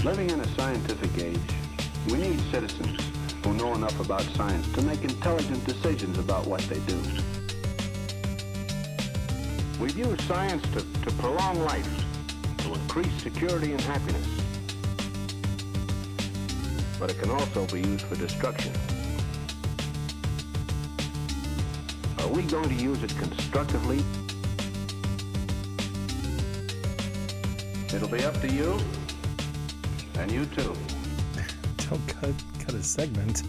Living in a scientific age, we need citizens who know enough about science to make intelligent decisions about what they do. We've used science to prolong life, to increase security and happiness. But it can also be used for destruction. Are we going to use it constructively? It'll be up to you, and you too. Don't cut a segment.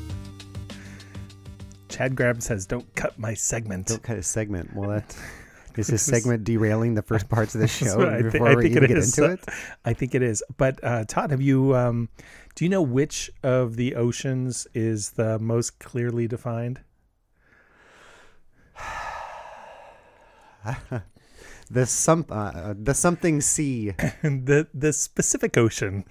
Chad Graham says, "Don't cut my segment." Don't cut a segment. Well, that is this segment derailing the first parts of the show Right. before we even get into it? I think it is. But Todd, have you? Do you know which of the oceans is the most clearly defined? The something sea. the Pacific Ocean.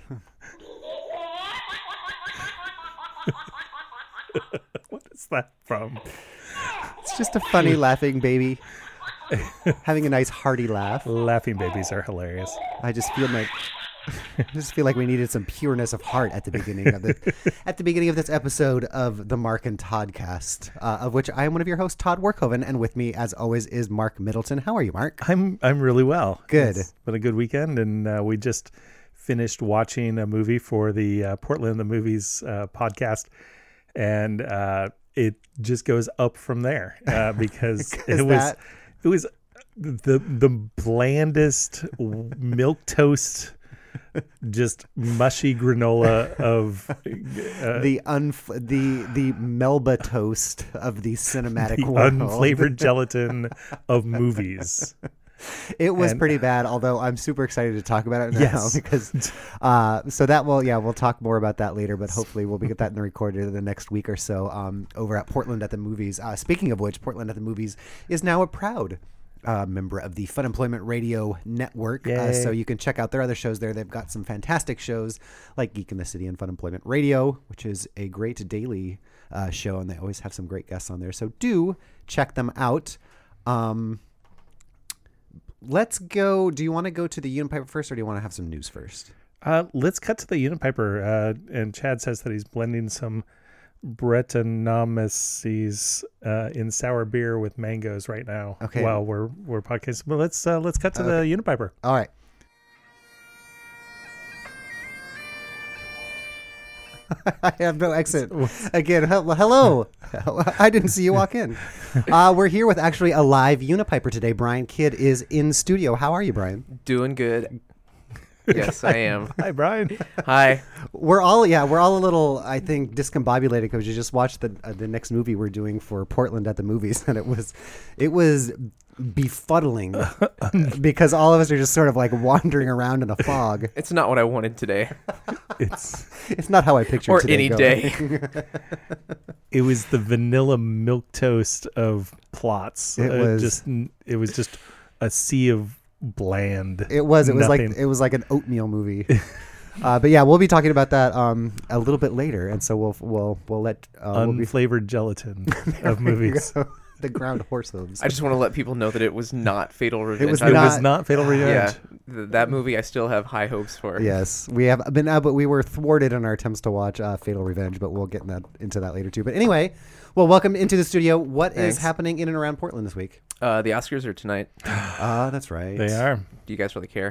What is that from? It's just a funny laughing baby having a nice hearty laugh. Laughing babies are hilarious. I just feel like we needed some pureness of heart at the beginning of this episode of the Mark and Toddcast, of which I am one of your hosts, Todd Workhoven, and with me, as always, is Mark Middleton. How are you, Mark? I'm really well. Good. It's been a good weekend, and we just finished watching a movie for the Portland the Movies podcast, and it just goes up from there because it was the blandest milquetoast, just mushy granola of the Melba toast of the cinematic world. Unflavored gelatin of movies. It was pretty bad, although I'm super excited to talk about it now. Yes. Because we'll talk more about that later, but hopefully we'll get that in the recorder the next week or so over at Portland at the Movies. Speaking of which, Portland at the Movies is now a proud member of the Fun Employment Radio Network. So you can check out their other shows there. They've got some fantastic shows like Geek in the City and Fun Employment Radio, which is a great daily show, and they always have some great guests on there. So do check them out. Let's go. Do you want to go to the Unipiper first, or do you want to have some news first? Let's cut to the Unipiper. And Chad says that he's blending some Brettanomyces in sour beer with mangoes right now. Okay. While we're podcasting, but let's cut to the Unipiper. All right. I have no exit. Again, hello. I didn't see you walk in. We're here with actually a live Unipiper today. Brian Kidd is in studio. How are you, Brian? Doing good. Yes, I am. Hi, Brian. Hi. We're all a little, I think, discombobulated because you just watched the next movie we're doing for Portland at the Movies, and it was befuddling because all of us are just sort of like wandering around in a fog. It's not what I wanted today. It's not how I pictured or today any going. day. It was the vanilla milquetoast of plots. It was just a sea of bland. It was nothing. like an oatmeal movie. But yeah, we'll be talking about that a little bit later, and so we'll let Unflavored gelatin of movies. The ground horse hooves. I just want to let people know that it was not Fatal Revenge. It was not Fatal Revenge. Yeah, that movie I still have high hopes for. Yes, we have been, but we were thwarted in our attempts to watch Fatal Revenge, but we'll get into that later too. But anyway, well, welcome into the studio. What is happening in and around Portland this week? The Oscars are tonight. That's right. They are. Do you guys really care?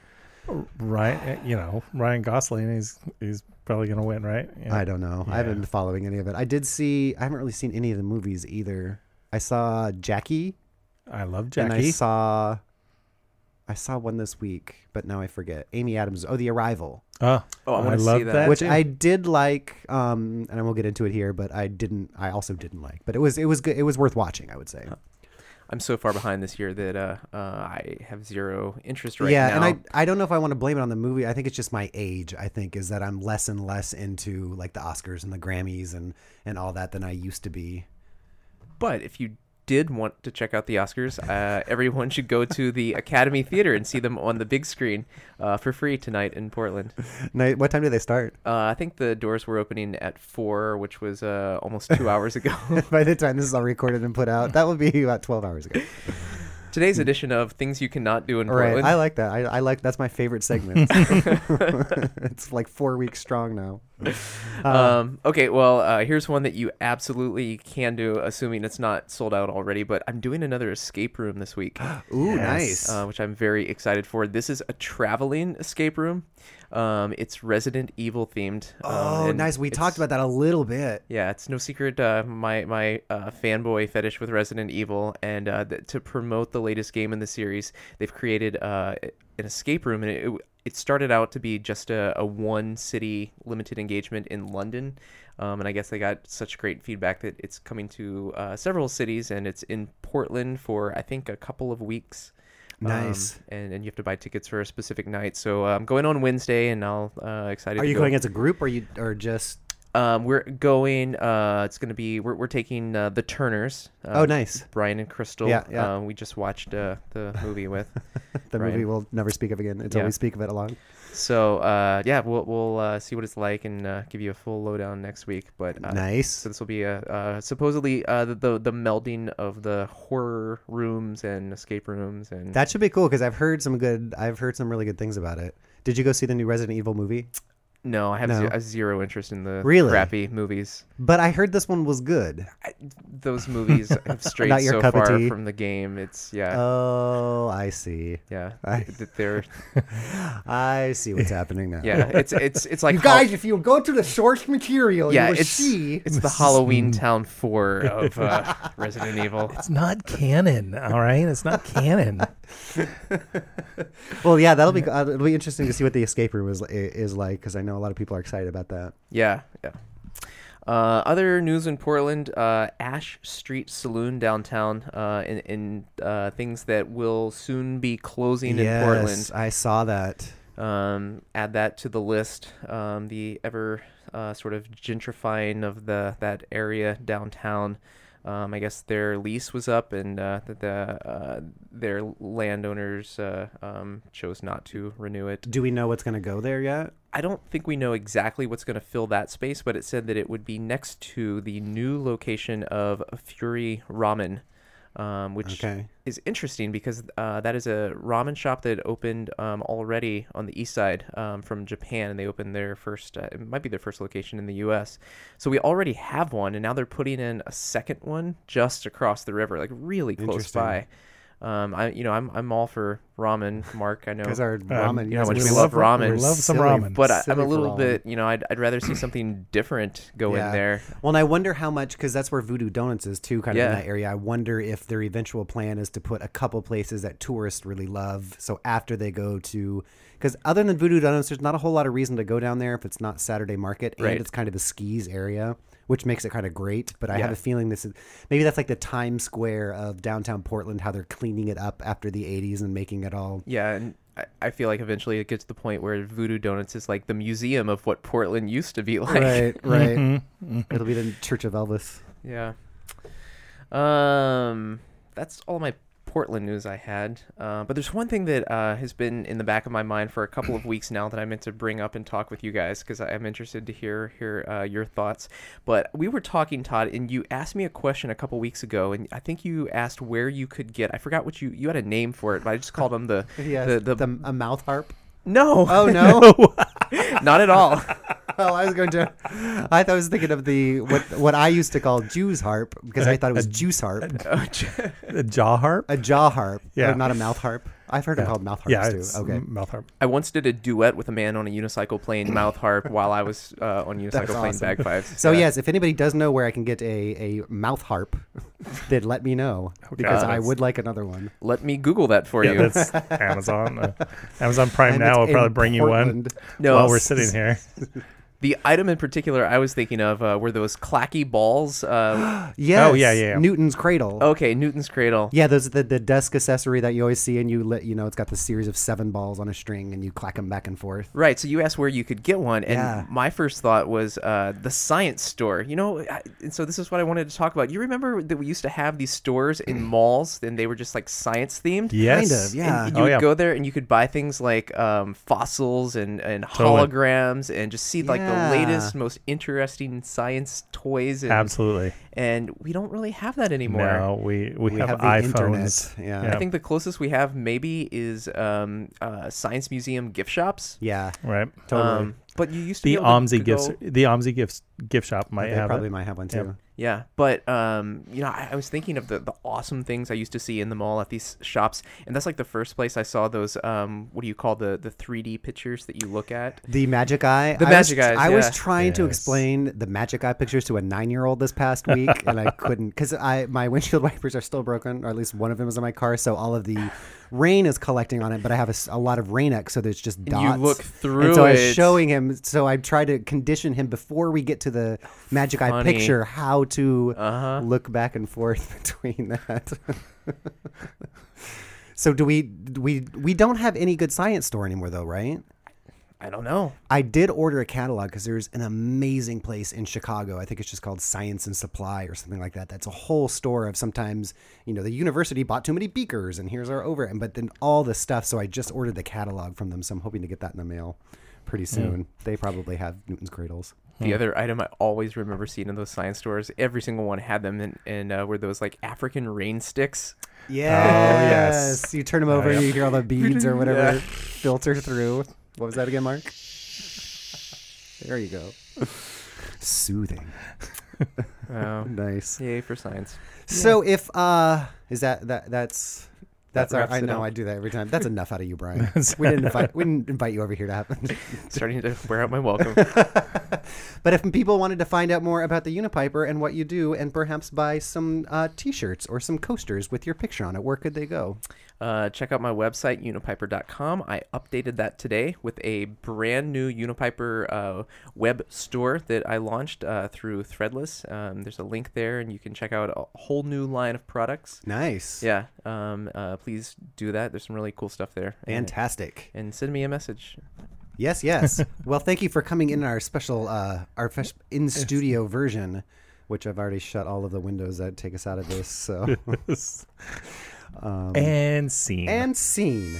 Ryan Gosling, he's probably going to win, right? Yeah. I don't know. Yeah. I haven't been following any of it. I haven't really seen any of the movies either. I saw Jackie. I love Jackie. And I saw one this week, but now I forget. Amy Adams. Oh, The Arrival. I want to see that. Which I did like, and I won't get into it here, but I also didn't like. But it was good. It was worth watching, I would say. I'm so far behind this year that I have zero interest now. Yeah, and I don't know if I want to blame it on the movie. I think it's just my age, I think, is that I'm less and less into like the Oscars and the Grammys and all that than I used to be. But if you did want to check out the Oscars, everyone should go to the Academy Theater and see them on the big screen for free tonight in Portland. What time do they start? I think the doors were opening at 4, which was almost 2 hours ago. By the time this is all recorded and put out, that would be about 12 hours ago. Today's edition of Things You Cannot Do in All right, Portland. I like that. I like that's my favorite segment. It's like 4 weeks strong now. Okay, well, here's one that you absolutely can do, assuming it's not sold out already. But I'm doing another escape room this week, Ooh, Yes. nice. which I'm very excited for. This is a traveling escape room. It's Resident Evil themed. Oh, and nice. We it's- talked about that a little bit. Yeah, it's no secret my fanboy fetish with Resident Evil, and to promote the latest game in the series, they've created an escape room, and it started out to be just a one city limited engagement in London, and I guess they got such great feedback that it's coming to several cities, and it's in Portland for I think a couple of weeks. Nice. And you have to buy tickets for a specific night. So I'm going on Wednesday, and I'll excited. Are to you go. going as a group or just? We're going. It's going to be. We're taking the Turners. Oh, nice. Brian and Crystal. Yeah, yeah. We just watched the movie with. The Brian. movie we'll never speak of again until Yeah. we speak of it along. So yeah, we'll see what it's like and give you a full lowdown next week. But Nice. So this will be supposedly the melding of the horror rooms and escape rooms and. That should be cool because I've heard some really good things about it. Did you go see the new Resident Evil movie? No, I have No. zero interest in the Really? crappy movies. But I heard this one was good. Those movies have strayed Not your so cup of far tea. from the game. It's yeah, Oh, I see. yeah. I- They're I see what's happening now. yeah. It's like You guys, if you go to the source material, yeah, you will it's see. it's the Halloween Town 4 of Resident Evil. It's not canon, all right? It's not canon. Well, yeah, it'll be interesting to see what the escape room is like because I know a lot of people are excited about that. Yeah, yeah. Other news in Portland: Ash Street Saloon downtown, in things that will soon be closing in Portland. I saw that. Add that to the list. The ever sort of gentrifying of that area downtown. I guess their lease was up, and their landowners chose not to renew it. Do we know what's going to go there yet? I don't think we know exactly what's going to fill that space, but it said that it would be next to the new location of Fury Ramen, which Okay. is interesting because that is a ramen shop that opened already on the east side from Japan, and they opened their first, it might be their first location in the U.S. So we already have one, and now they're putting in a second one just across the river, like really close Interesting. by. I'm all for ramen, Mark. I know. Because our ramen, you know how much it's we love ramen. We love some silly, ramen. But I'm silly a for little ramen. bit, I'd rather see something different go in there. Well, and I wonder how much, because that's where Voodoo Donuts is too, kind of in Yeah. that area. I wonder if their eventual plan is to put a couple places that tourists really love. So after they go to, because other than Voodoo Donuts, there's not a whole lot of reason to go down there if it's not Saturday market, and Right. it's kind of a skis area, which makes it kind of great. But I have Yeah. a feeling maybe that's like the Times Square of downtown Portland, how they're cleaning it up after the 80s and making it all. Yeah, and I feel like eventually it gets to the point where Voodoo Donuts is like the museum of what Portland used to be like. Right, right. Mm-hmm. It'll be the Church of Elvis. Yeah. That's all my Portland news I had. But there's one thing that has been in the back of my mind for a couple of weeks now that I meant to bring up and talk with you guys because I'm interested to hear your thoughts. But we were talking, Todd, and you asked me a question a couple weeks ago, and I think you asked where you could get. I forgot what you had a name for it, but I just called them the A mouth harp. No. Oh no. Not at all. Oh, I was thinking of the what I used to call Jew's harp because I thought it was juice harp, A jaw harp? a jaw harp, Yeah. or not a mouth harp. I've heard it called mouth harps Yeah, too. it's Okay, mouth harp. I once did a duet with a man on a unicycle playing mouth harp while I was on unicycle That's playing awesome. bagpipes. so Yeah. yes, if anybody does know where I can get a mouth harp, then let me know because I that's- would like another one. Let me Google that for Yeah, you. that's Amazon. Amazon Prime And now will it's in probably bring you one Portland. No, while we're sitting here. The item in particular I was thinking of were those clacky balls. Yes. Oh, yeah. Newton's cradle. Okay, Newton's Cradle. Yeah, those are the desk accessory that you always see, and it's got the series of 7 balls on a string, and you clack them back and forth. Right, so you asked where you could get one, and Yeah. my first thought was the science store. And so this is what I wanted to talk about. You remember that we used to have these stores in malls, and they were just like science themed? Yes. Kind of, yeah. And you would go there and you could buy things like fossils and Totally. holograms and just see like Yeah. latest, most interesting science toys. And, Absolutely. And we don't really have that anymore. No, we have have the iPhones. internet. Yeah. I think the closest we have maybe is Science Museum gift shops. Yeah. Right. Totally. But you used to The be able to OMSI go- gift shop might They have probably it. might have one too. Yep. Yeah, but I was thinking of the awesome things I used to see in the mall at these shops, and that's like the first place I saw those what do you call the 3D pictures that you look at? The Magic Eye. The Magic Eyes, I was yeah. trying to Yes. explain the Magic Eye pictures to a 9-year-old this past week, and I couldn't because my windshield wipers are still broken, or at least one of them is in my car. So all of the rain is collecting on it, but I have a lot of Rain-X, so there's just dots. You look through and so I was it. showing him. So I tried to condition him before we get to the Magic Eye Funny. picture how to Uh-huh. look back and forth between that. So do we don't have any good science store anymore though, right? I don't know. I did order a catalog because there's an amazing place in Chicago. I think it's just called Science and Supply or something like that. That's a whole store of sometimes, the university bought too many beakers and here's our but then all the stuff. So I just ordered the catalog from them. So I'm hoping to get that in the mail pretty soon. They probably have Newton's cradles. The other item I always remember seeing in those science stores, every single one had them, and were those like African rain sticks. Yes. You turn them over and yeah. you hear all the beads or whatever Yeah. filter through. What was that again, Mark? There you go. Soothing. Oh, Nice. yay for science. So if is that's That our wraps I it know up. I do that every time. That's enough out of you, Brian. we didn't invite you over here to happen. Starting to wear out my welcome. But if people wanted to find out more about the Unipiper and what you do, and perhaps buy some T-shirts or some coasters with your picture on it, where could they go? Check out my website, unipiper.com. I updated that today with a brand new Unipiper web store that I launched through Threadless. There's a link there, and you can check out a whole new line of products. Nice. Yeah, please do that. There's some really cool stuff there. Fantastic. And send me a message. Yes. Well, thank you for coming in our special, in studio version, which I've already shut all of the windows that take us out of this. So, And scene. and scene.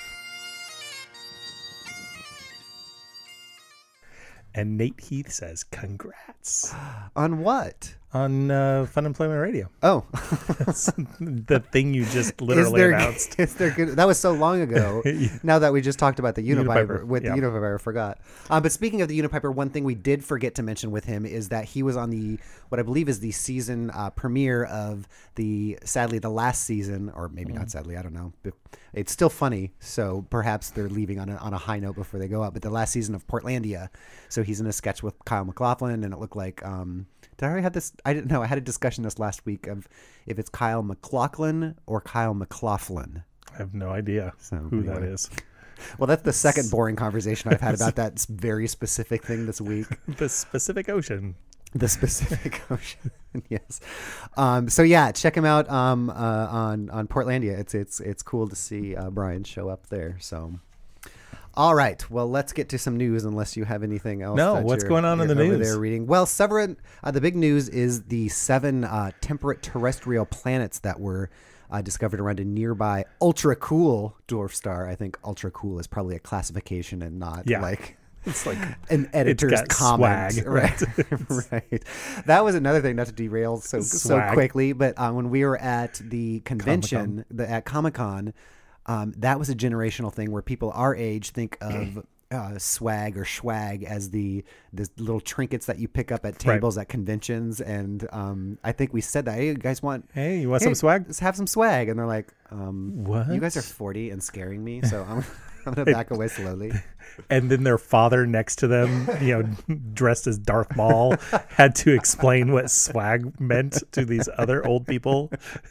And Nate Heath says, "Congrats On what? on Fun Employment Radio." Oh, The thing you just literally announced. Is there good? That was so long ago. Now that we just talked about the Unipiper, Unipiper, yeah. the Unipiper, I forgot. But speaking of the Unipiper, one thing we did forget to mention with him is that he was on what I believe is the season premiere of sadly the last season, or maybe not sadly, I don't know. But it's still funny, so perhaps they're leaving on a high note before they go out. But the last season of Portlandia, so he's in a sketch with Kyle MacLachlan, and it looked like. Did I already have this? I didn't know. I had a discussion this last week of if it's Kyle MacLachlan or Kyle MacLachlan. I have no idea So, who that anyway. is. Well, that's the second boring conversation I've had about that very specific thing this week. The Pacific Ocean. The specific ocean. Yes. So yeah, check him out on Portlandia. It's cool to see Brian show up there. So. All right. Well, let's get to some news. Unless you have anything else. No, that what's you're- going on in you're the over news? There reading. Well, the big news is the 7 temperate terrestrial planets that were discovered around a nearby ultra cool dwarf star. I think ultra cool is probably a classification and not like. It's like An editor's got comment, swag, right? Right. That was another thing, not to derail so Swag. quickly, but when we were at the convention, at Comic-Con, that was a generational thing where people our age think of swag or schwag as the little trinkets that you pick up at tables at conventions, and I think we said that. Hey, you guys want? Hey, you want some swag? Let's have some swag, and they're like, What? You guys are 40 and scaring me, so I'm gonna back away slowly. And then their father next to them, dressed as Darth Maul, had to explain what swag meant to these other old people.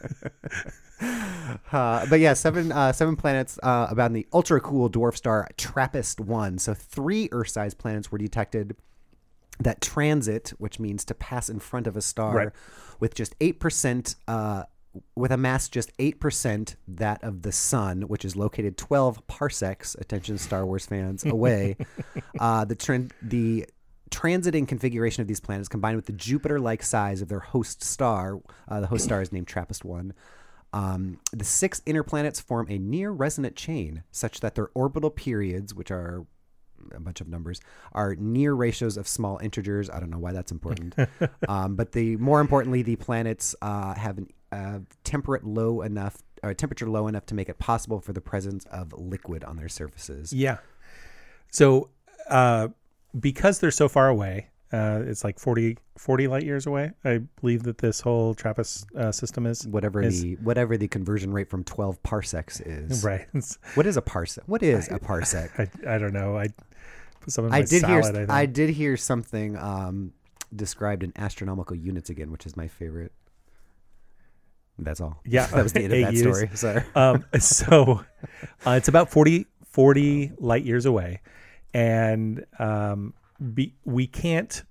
But yeah, seven planets about the ultra cool dwarf star TRAPPIST-1. So 3 Earth-sized planets were detected that transit, which means to pass in front of a star, with just 8%. With a mass just 8% that of the sun, which is located 12 parsecs, attention Star Wars fans, away. The transiting configuration of these planets combined with the Jupiter-like size of their host star, the host star is named TRAPPIST-1, the 6 inner planets form a near resonant chain such that their orbital periods, which are a bunch of numbers, are near ratios of small integers. I don't know why that's important. But more importantly, the planets have a temperature low enough to make it possible for the presence of liquid on their surfaces. Yeah. So because they're so far away, it's like 40 light years away, I believe that this whole TRAPPIST system is. Whatever the conversion rate from 12 parsecs is. Right. What is a parsec? What is a parsec? I don't know. I put some in my salad, I think. I did hear something described in astronomical units again, which is my favorite. That's all. Yeah. That was the end of that story. Sorry. So it's about 40 light years away. And we can't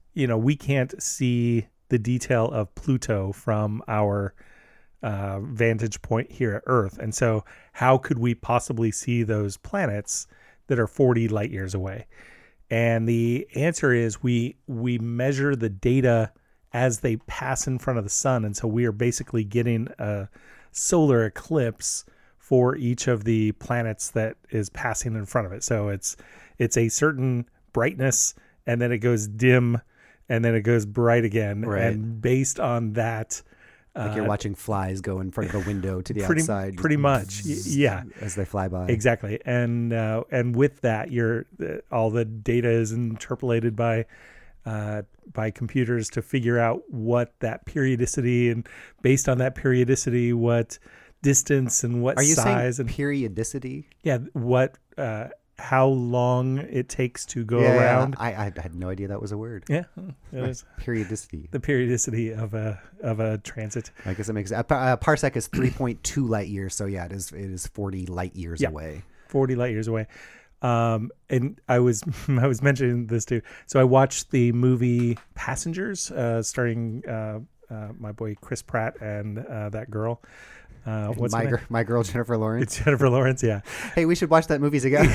see the detail of Pluto from our vantage point here at Earth. And so how could we possibly see those planets that are 40 light years away? And the answer is we measure the data as they pass in front of the sun. And so we are basically getting a solar eclipse for each of the planets that is passing in front of it. So it's a certain brightness, and then it goes dim, and then it goes bright again. Right. And based on that, like you're watching flies go in front of a window to the outside. Pretty much, yeah. As they fly by. Exactly. And with that, all the data is interpolated by computers to figure out what that periodicity, and based on that periodicity, what distance and what size. Are you saying and periodicity? Yeah. What how long it takes to go around. I had no idea that was a word. Yeah, it is. Periodicity. The periodicity of a transit. I guess it makes a parsec is 3.2 light years. So yeah, it is 40 light years away. 40 light years away. And I was mentioning this too. So I watched the movie Passengers, starring my boy Chris Pratt and that girl. What's my girl Jennifer Lawrence. It's Jennifer Lawrence, yeah. Hey, we should watch that movie together.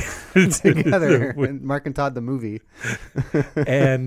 Mark and Todd the movie. And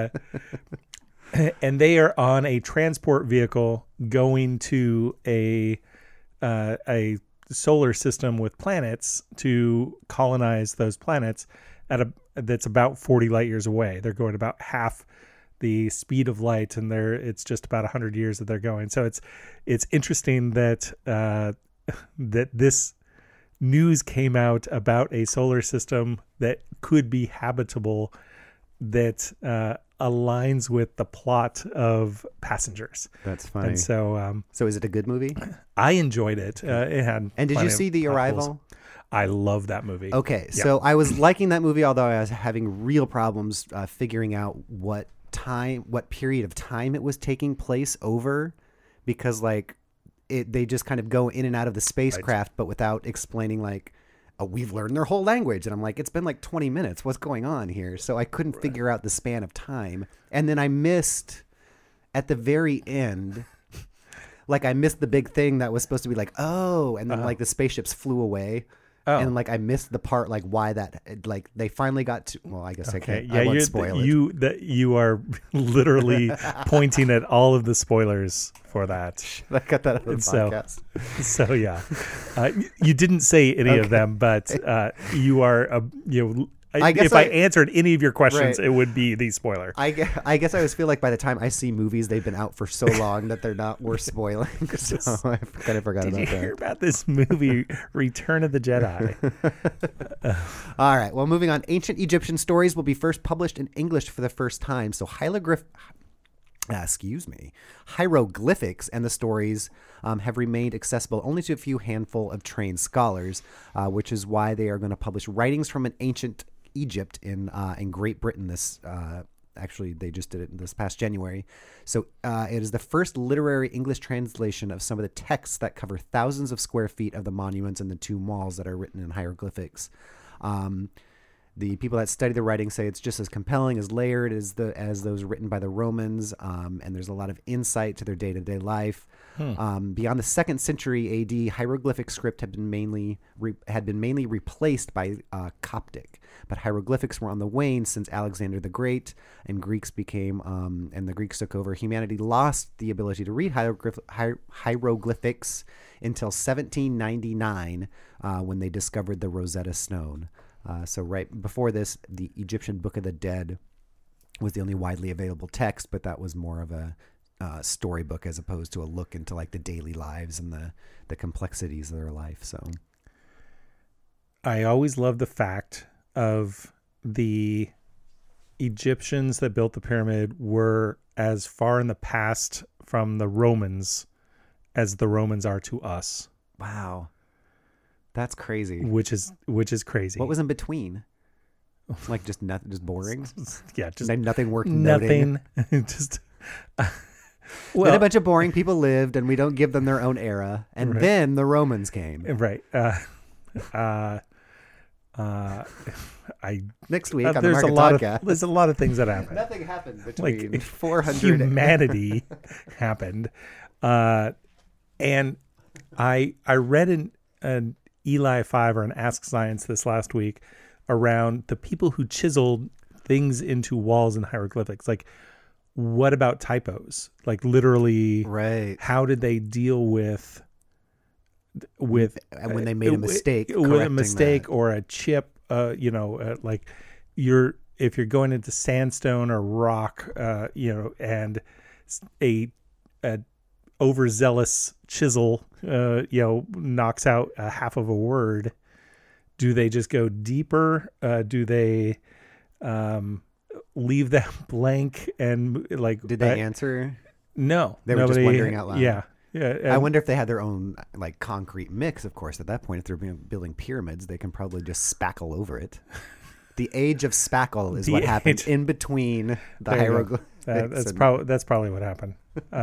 they are on a transport vehicle going to a solar system with planets to colonize those planets that's about 40 light years away. They're going about half the speed of light, and it's just about 100 years that they're going. So it's interesting that that this news came out about a solar system that could be habitable, that aligns with the plot of Passengers. That's funny. And so so is it a good movie? I enjoyed it. It had. And did you see The Arrival? I love that movie. Okay, so I was liking that movie, although I was having real problems figuring out what period of time it was taking place over, because they just kind of go in and out of the spacecraft, right, but without explaining we've learned their whole language. And I'm like, it's been 20 minutes. What's going on here? So I couldn't figure out the span of time. And then I missed at the very end, I missed the big thing that was supposed to be and then the spaceships flew away. Oh. And I missed the part why that they finally got to. Well, I guess I can't. Yeah, I won't spoil it. You are literally pointing at all of the spoilers for that. I got that out of the podcast. So yeah, you didn't say any of them, but you are if I answered any of your questions, right, it would be the spoiler. I guess I always feel like by the time I see movies, they've been out for so long that they're not worth spoiling. So I kind of forgot about that. Did you hear about this movie, Return of the Jedi? All right. Well, moving on. Ancient Egyptian stories will be first published in English for the first time. So hieroglyphics and the stories have remained accessible only to a few handful of trained scholars, which is why they are going to publish writings from an ancient Egypt in Great Britain. Actually, they just did it this past January. So it is the first literary English translation of some of the texts that cover thousands of square feet of the monuments and the tomb walls that are written in hieroglyphics. The people that study the writing say it's just as compelling, as layered as those written by the Romans, and there's a lot of insight to their day-to-day life. Beyond the 2nd century AD, hieroglyphic script had been mainly replaced by Coptic, but hieroglyphics were on the wane since Alexander the Great, and and the Greeks took over. Humanity lost the ability to read hieroglyphics until 1799, when they discovered the Rosetta Stone. So right before this, the Egyptian Book of the Dead was the only widely available text, but that was more of a storybook as opposed to a look into like the daily lives and the complexities of their life. So I always love the fact of the Egyptians that built the pyramid were as far in the past from the Romans as the Romans are to us. wow, that's crazy. Which is crazy. What was in between? Like just nothing, just boring. Yeah, just Nothing worth noting. nothing. Just Then well, a bunch of boring people lived, and we don't give them their own era. And then the Romans came. right. Next week on the there's a Market lot Podcast. of there's a lot of things that happen. Nothing happened between 400 Humanity happened, and I read an Eli 5 or an Ask Science this last week around the people who chiseled things into walls and hieroglyphics. Like, what about typos? Like, literally, Right. how did they deal with And when they made a mistake, with a correcting mistake that. or a chip, like if you're going into sandstone or rock, and a overzealous chisel, knocks out a half of a word. Do they just go deeper? Do they leave that blank and like? Did they answer? No, They were just wondering out loud. Yeah, yeah. I wonder if they had their own like concrete mix. Of course, at that point, if they're building pyramids, they can probably just spackle over it. The age of spackle is The what happened age- in between the There you go. hieroglyphics. That's probably what happened.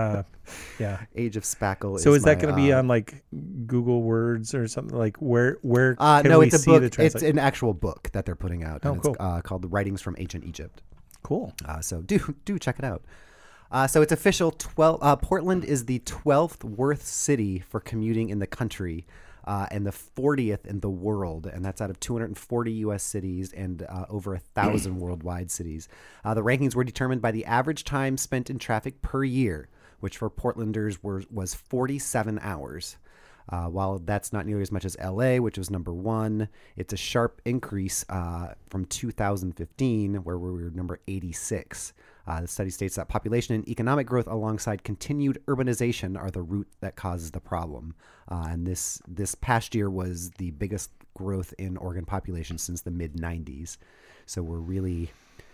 Yeah. Age of spackle. So is that my, going to be on like Google Words or something? Like where can no, we it's a see book. the It's translation? an actual book that they're putting out. Oh, and cool. It's called The Writings from Ancient Egypt. Cool. So do check it out. So it's official. Portland is the 12th worst city for commuting in the country, and the 40th in the world, and that's out of 240 U.S. cities and over 1,000 worldwide cities. The rankings were determined by the average time spent in traffic per year, which for Portlanders was 47 hours. While that's not nearly as much as LA, which was number one, it's a sharp increase from 2015, where we were number 86. The study states that population and economic growth alongside continued urbanization are the root that causes the problem. And this past year was the biggest growth in Oregon population since the mid-90s. So we're really,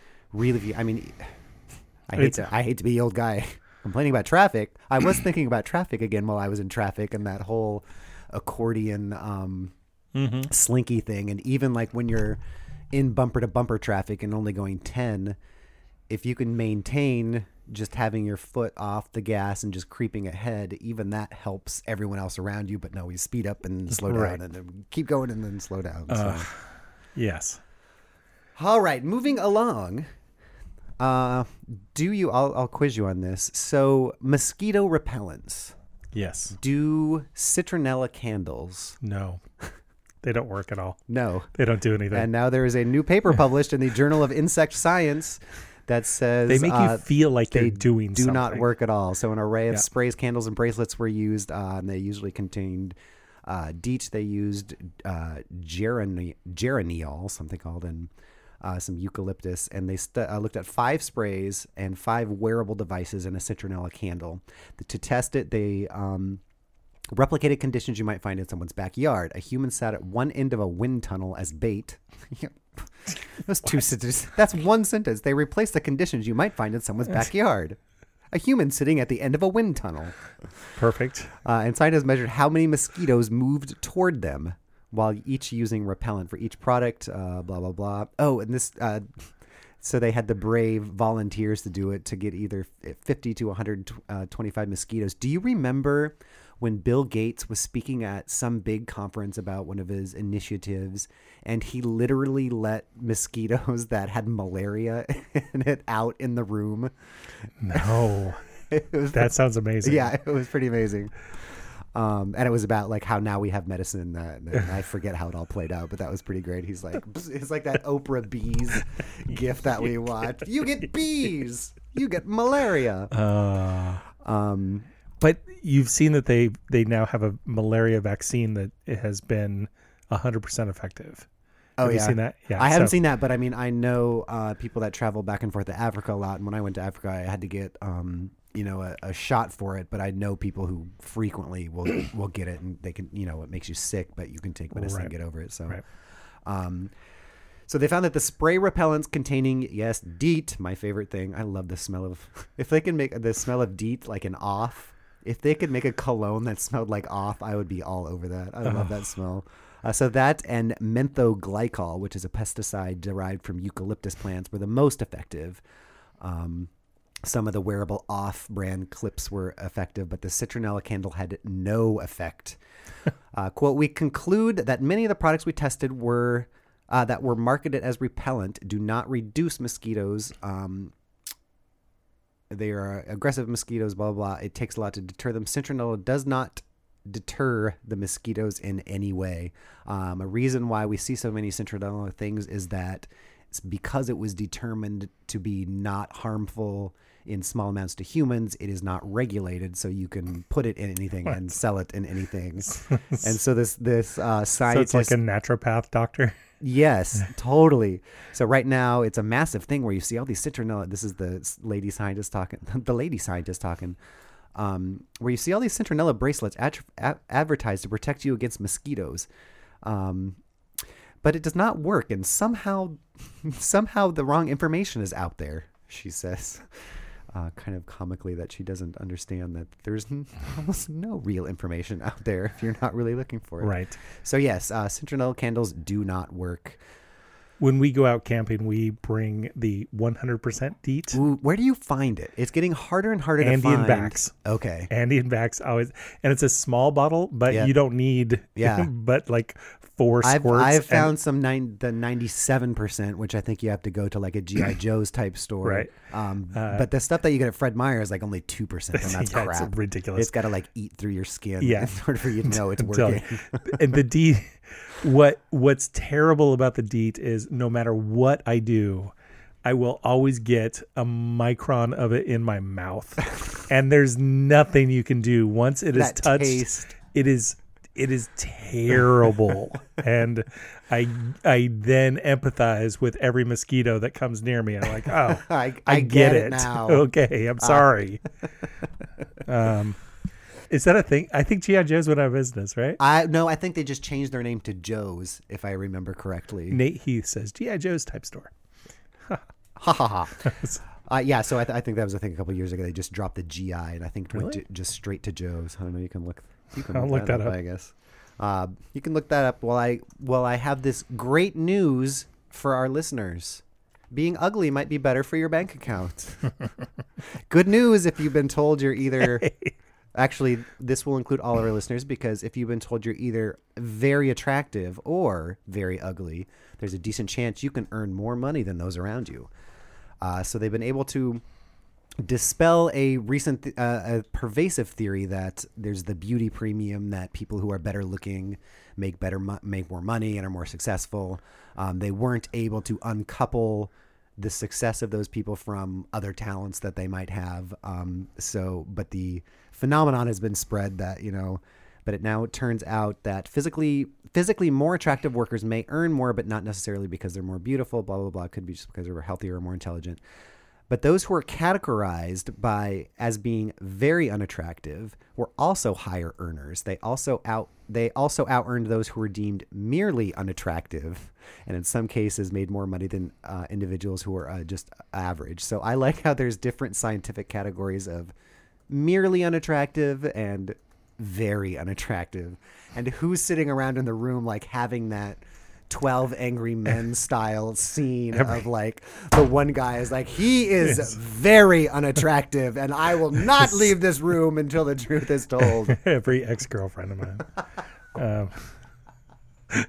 I mean, I hate to be the old guy complaining about traffic. I was thinking about traffic again while I was in traffic and that whole accordion slinky thing. And even like when you're in bumper to bumper traffic and only going 10, if you can maintain just having your foot off the gas and just creeping ahead, even that helps everyone else around you. But no, we speed up and slow Right. down and then keep going and then slow down. So. Yes. All right, moving along. I'll quiz you on this. So mosquito repellents. Yes. Do citronella candles? No. They don't work at all. No. They don't do anything. And now there is a new paper published in the Journal of Insect Science that says they make you feel like they you're doing do something. not work at all. So an array of Yeah. sprays, candles, and bracelets were used, and they usually contained DEET. They used geraniol, something called, and some eucalyptus. And they looked at 5 sprays and 5 wearable devices and a citronella candle. To test it, they replicated conditions you might find in someone's backyard. A human sat at one end of a wind tunnel as bait. Those 2 sentences. That's one sentence. They replaced the conditions you might find in someone's backyard. A human sitting at the end of a wind tunnel. Perfect. And scientists measured how many mosquitoes moved toward them while each using repellent for each product, blah, blah, blah. Oh, and this... So they had the brave volunteers to do it to get either 50 to 125 mosquitoes. Do you remember when Bill Gates was speaking at some big conference about one of his initiatives and he literally let mosquitoes that had malaria in it out in the room? No. That That sounds amazing. Yeah, it was pretty amazing. And it was about like how now we have medicine and I forget how it all played out, but that was pretty great. He's like, it's like that Oprah bees gift that we watched. You get bees, you get malaria. But you've seen that they now have a malaria vaccine that it has been 100% effective. Have you seen that? Yeah, I haven't seen that, but I mean, I know people that travel back and forth to Africa a lot. And when I went to Africa, I had to get, a shot for it. But I know people who frequently will get it, and they can, it makes you sick, but you can take medicine and get over it. So, so they found that the spray repellents containing, yes, DEET, my favorite thing. I love the smell of, if they can make the smell of DEET like an off, if they could make a cologne that smelled like off, I would be all over that. I love that smell. So that and menthoglycol, which is a pesticide derived from eucalyptus plants, were the most effective. Some of the wearable off-brand clips were effective, but the citronella candle had no effect. Quote, we conclude that many of the products we tested were that were marketed as repellent do not reduce mosquitoes. They are aggressive mosquitoes, blah, blah, blah. It takes a lot to deter them. Citronella does not deter the mosquitoes in any way. A reason why we see so many citronella things is that it's because it was determined to be not harmful in small amounts to humans. It is not regulated, so you can put it in anything and sell it in anything. And so this scientist, so it's like a naturopath doctor. Yes, totally. So right now it's a massive thing where you see all these citronella. This is the lady scientist talking. Where you see all these citronella bracelets advertised to protect you against mosquitoes. But it does not work, and somehow the wrong information is out there, she says. Kind of comically that she doesn't understand that there's almost no real information out there if you're not really looking for it. Right. So yes, citronella candles do not work. When we go out camping, we bring the 100% DEET. Ooh, where do you find it? It's getting harder and harder to find. Andy and Vax. Okay. Andy and Vax always, and it's a small bottle, but you don't need, but like 4 squirts. I've found the 97%, which I think you have to go to like a G.I. Joe's type store. Right. But the stuff that you get at Fred Meyer is like only 2%, and that's crap. It's ridiculous. It's got to like eat through your skin in order for you to know it's working. And the DEET, what's terrible about the DEET is no matter what I do, I will always get a micron of it in my mouth. And there's nothing you can do. Once it is touched, taste. it is terrible. And I then empathize with every mosquito that comes near me. I'm like, oh, I get it now. Okay, I'm sorry. Is that a thing? I think G.I. Joe's went out of business, right? No, I think they just changed their name to Joe's, if I remember correctly. Nate Heath says G.I. Joe's type store. Ha ha ha. Yeah, so I think that was a thing a couple of years ago. They just dropped the G.I. and I think went just straight to Joe's. I don't know. You can look. I'll look that up. I guess. You can look that up while I have this great news for our listeners. Being ugly might be better for your bank account. Good news if you've been told you're either. Actually, this will include all of our listeners because if you've been told you're either very attractive or very ugly, there's a decent chance you can earn more money than those around you. So they've been able to dispel a recent a pervasive theory that there's the beauty premium, that people who are better looking make more money and are more successful. They weren't able to uncouple the success of those people from other talents that they might have. But the phenomenon has been spread that, but it now turns out that physically more attractive workers may earn more, but not necessarily because they're more beautiful, blah, blah, blah. It could be just because they're healthier or more intelligent. But those who are categorized as being very unattractive were also higher earners. They also out-earned those who were deemed merely unattractive, and in some cases made more money than individuals who were just average. So I like how there's different scientific categories of merely unattractive and very unattractive, and who's sitting around in the room like having that 12 Angry Men style scene of like the one guy is like, he is very unattractive and I will not leave this room until the truth is told. Every ex-girlfriend of mine.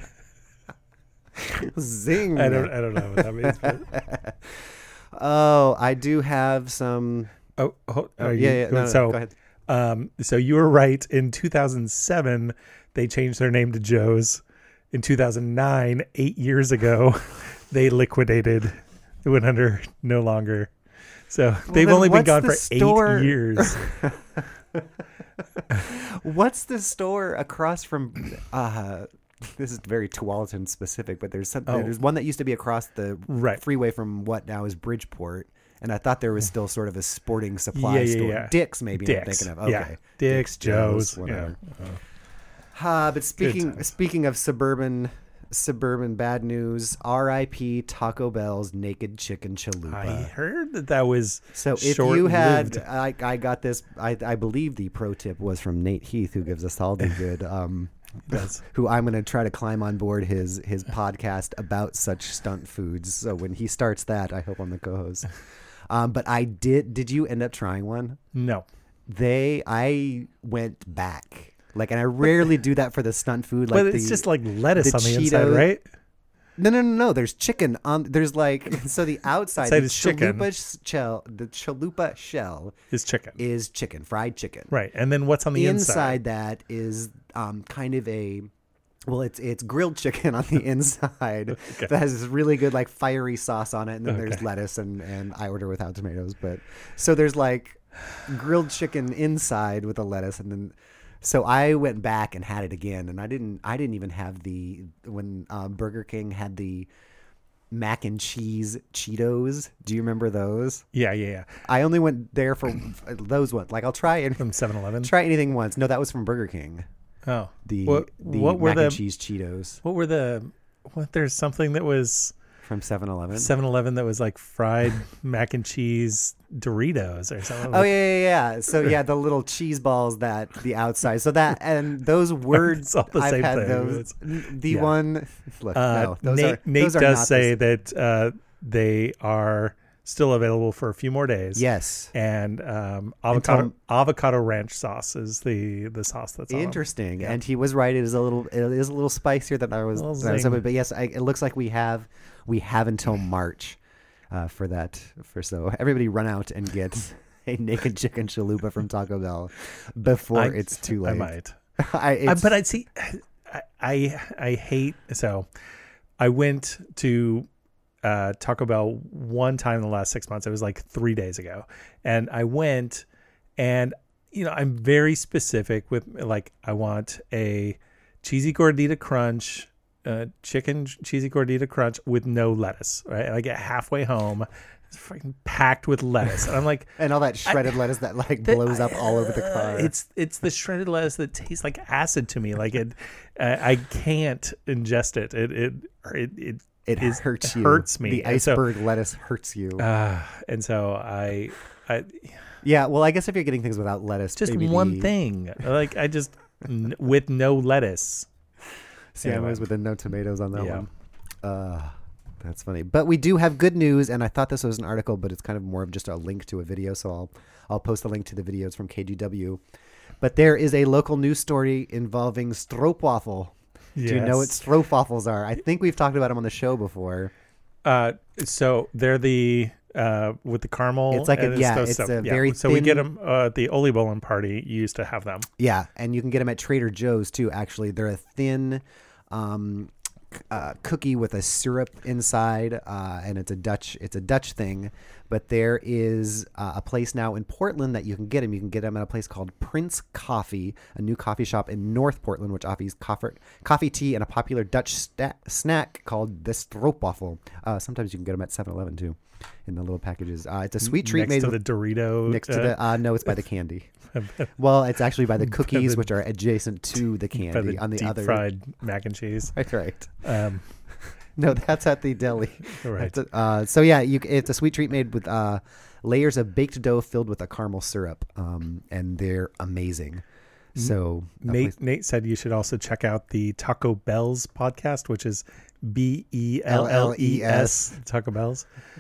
Zing. I don't know what that means. But... Oh, I do have some. No, go ahead. So you were right. In 2007, they changed their name to Joe's. In 2009, 8 years ago, they liquidated. It went under no longer. So they've only been gone for 8 years. What's the store across from this is very Tualatin specific, but there's one that used to be across the freeway from what now is Bridgeport. And I thought there was still sort of a sporting supply store. Yeah. Dick's, maybe Dick's. I'm thinking of. Okay. Yeah. Dick's, Joe's, whatever. Yeah. But speaking of suburban bad news, R.I.P. Taco Bell's Naked Chicken Chalupa. I heard that was so. If you had, I got this. I believe the pro tip was from Nate Heath, who gives us all the good. Who I'm going to try to climb on board his podcast about such stunt foods. So when he starts that, I hope I'm the co-host. But I did you end up trying one? No. I went back. And I rarely do that for the stunt food. But it's just like lettuce on the inside, right? No. There's chicken on. There's so the outside is chicken. The chalupa shell is chicken. Is chicken, fried chicken. Right, and then what's on the inside? Inside that is kind of it's grilled chicken on the inside that has this really good fiery sauce on it, and then there's lettuce and I order without tomatoes. But so there's grilled chicken inside with the lettuce, and then. So I went back and had it again, and I didn't even have when Burger King had the mac and cheese Cheetos. Do you remember those? Yeah. I only went there for those ones. I'll try from 7-Eleven. Try anything once. No, that was from Burger King. Oh, what were mac and cheese Cheetos? What were there's something that was from 7-Eleven. 7-Eleven that was fried mac and cheese Doritos or something. Oh yeah. So the little cheese balls that the outside. So that and those words all the I've same had thing. those. One. Look, no, Nate does say that they are still available for a few more days. Yes. And avocado ranch sauce is the sauce that's on interesting. Yeah. And he was right. It is a little spicier than I was. But yes, it looks like we have until March for that. So everybody run out and get a naked chicken chalupa from Taco Bell before it's too late. I might. But I see. I hate. So I went to Taco Bell one time in the last 6 months. It was 3 days ago, and I went, and I'm very specific with I want a cheesy gordita crunch. Chicken cheesy gordita crunch with no lettuce. Right, and I get halfway home, it's freaking packed with lettuce, and I'm and all that shredded lettuce that blows up all over the car. It's the shredded lettuce that tastes like acid to me. I can't ingest it. It hurts you. Hurts me. The iceberg lettuce hurts you. And so I. Yeah, well, I guess if you're getting things without lettuce, just one thing. I just with no lettuce. Sandwich with the no tomatoes on that one. That's funny. But we do have good news, and I thought this was an article, but it's kind of more of just a link to a video, so I'll post a link to the videos from KGW. But there is a local news story involving stroopwafel. Yes. Do you know what stroopwafels are? I think we've talked about them on the show before. So they're the with the caramel. It's very So thin. we get them at the Oli Bowling party. You used to have them. Yeah, and you can get them at Trader Joe's too. Actually, they're a thin cookie with a syrup inside, and it's a Dutch thing. But there is a place now in Portland that you can get them. You can get them at a place called Prince Coffee, a new coffee shop in North Portland, which offers coffee, tea, and a popular Dutch snack called the stroopwafel. Sometimes you can get them at 7-Eleven too, in the little packages. It's a sweet treat next to the Dorito. Next to the no, it's by the candy. Well, it's actually by the cookies, which are adjacent to the candy. By the on the deep other fried mac and cheese. That's right. No, that's at the deli. Right. So yeah, it's a sweet treat made with layers of baked dough filled with a caramel syrup, and they're amazing. So Nate said you should also check out the Taco Bell's podcast, which is BELLES Taco Bell's.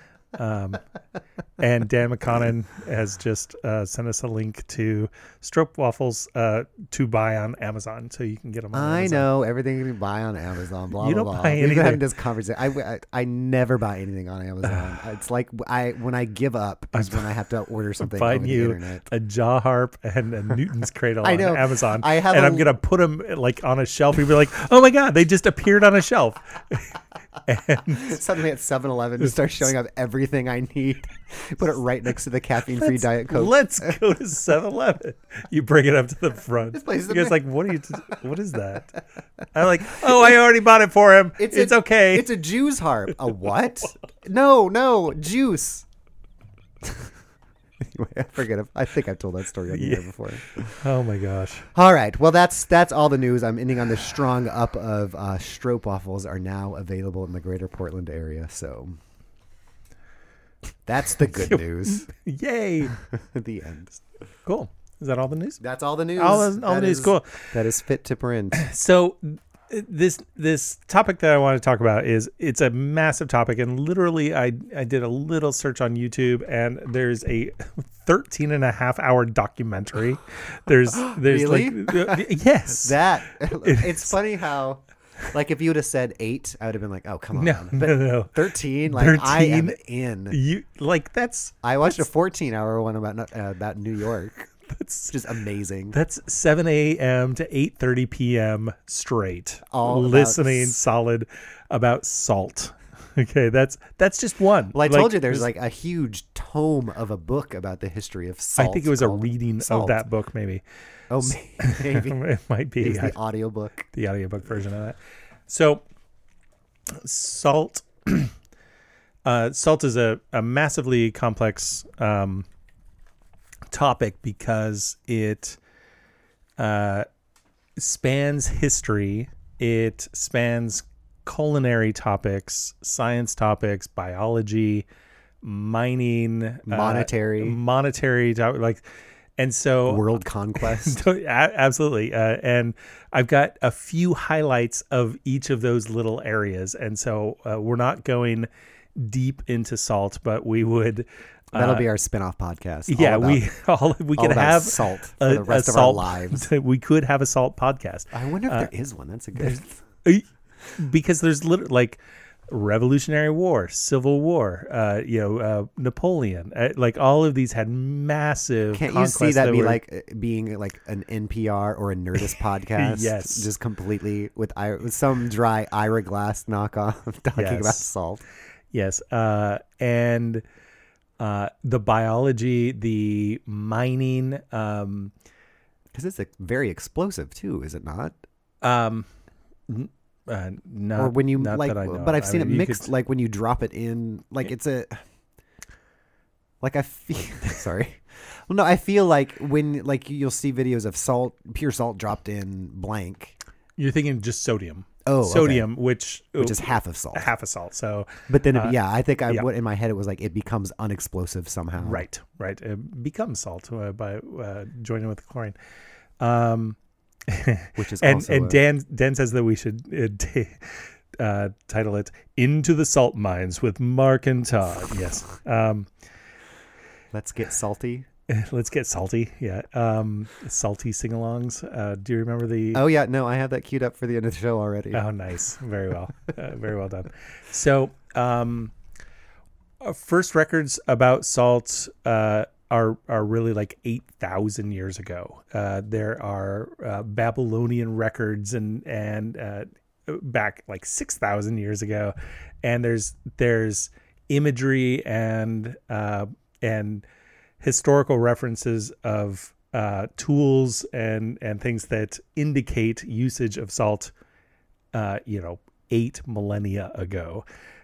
And Dan McConnon has just sent us a link to stroopwafels to buy on Amazon, so you can get them on Amazon. I know everything you can buy on Amazon. Blah, you blah, don't blah. buy anything. We've been having this conversation. I never buy anything on Amazon. It's like when I give up is when I have to order something over the internet. A jaw harp and a Newton's cradle on Amazon. I'm gonna put them on a shelf. You'll be like, oh my god, they just appeared on a shelf. And Suddenly at 7-Eleven, just start showing up everything I need. Put it right next to the caffeine-free Diet Coke. let's go to 7-Eleven. You bring it up to the front. This place is You guys amazing. like, what is that? I'm like, oh, I already bought it for him. It's okay. It's a Jew's harp. A what? No, juice. Anyway, I forget. I think I've told that story on the air before. Oh my gosh. All right. Well, that's all the news. I'm ending on the strong up of stroopwafels are now available in the greater Portland area. So that's the good news. Yay. The end. Cool. Is that all the news? That's all the news. All the news. Cool. That is fit to print. So this topic that I want to talk about it's a massive topic, and literally I did a little search on YouTube, and there's a 13 and a half hour documentary. There's Really? like yes. It's funny how, like, if you would have said 8, I would have been like, oh, come on. No, But no. 13, like, I am 13? in. You like that's I watched a 14-hour one about New York. that's Just amazing. That's 7 a.m. to 8:30 p.m. straight. All about listening solid about salt. Okay, that's just one. Well, I told you there's like a huge tome of a book about the history of salt. I think it was a called reading Salt. of that book, maybe. Oh, maybe. It might be It's the audiobook. the audiobook version of that. So, salt. Salt is a massively complex topic because it spans history, it spans culinary topics, science topics, biology, mining, monetary topic, like, and so World conquest. absolutely. And I've got a few highlights of each of those little areas, and so we're not going deep into salt, but we would. That'll be our spin-off podcast. Yeah, all we all could about have salt for the rest of our lives. We could have a salt podcast. I wonder if there is one. That's a good. Because there's literally like Revolutionary War, Civil War, Napoleon, like all of these had massive. Can't you see conquests that be were- like being like an NPR or a Nerdist podcast? Yes. just completely with some dry Ira Glass knockoff talking Yes. about salt. Yes, and the biology, the mining, Because it's very explosive too, is it not? not, Or when you not like, that I know but of. I've seen mean, it you mixed, could- like when you drop it in, like it's a, like I feel, sorry. Well, no, I feel like when, like you'll see videos of salt, pure salt dropped in blank. You're thinking just sodium. Oh, okay. Sodium, which Which is half of salt. half a salt. So But then, I think yeah. what in my head it was like it becomes unexplosive somehow. right, it becomes salt by joining with the chlorine. Which is and also and Dan says that we should title it "Into the Salt Mines" with Mark and Todd. Yes. Let's get salty. Let's get salty. Yeah. Salty sing-alongs. Do you remember the? Oh yeah, no, I have that queued up for the end of the show already. Oh, nice. Very well. Very well done. So, first records about salt are really like 8,000 years ago. There are Babylonian records and back like 6,000 years ago, and there's imagery and historical references of tools and things that indicate usage of salt 8 millennia ago.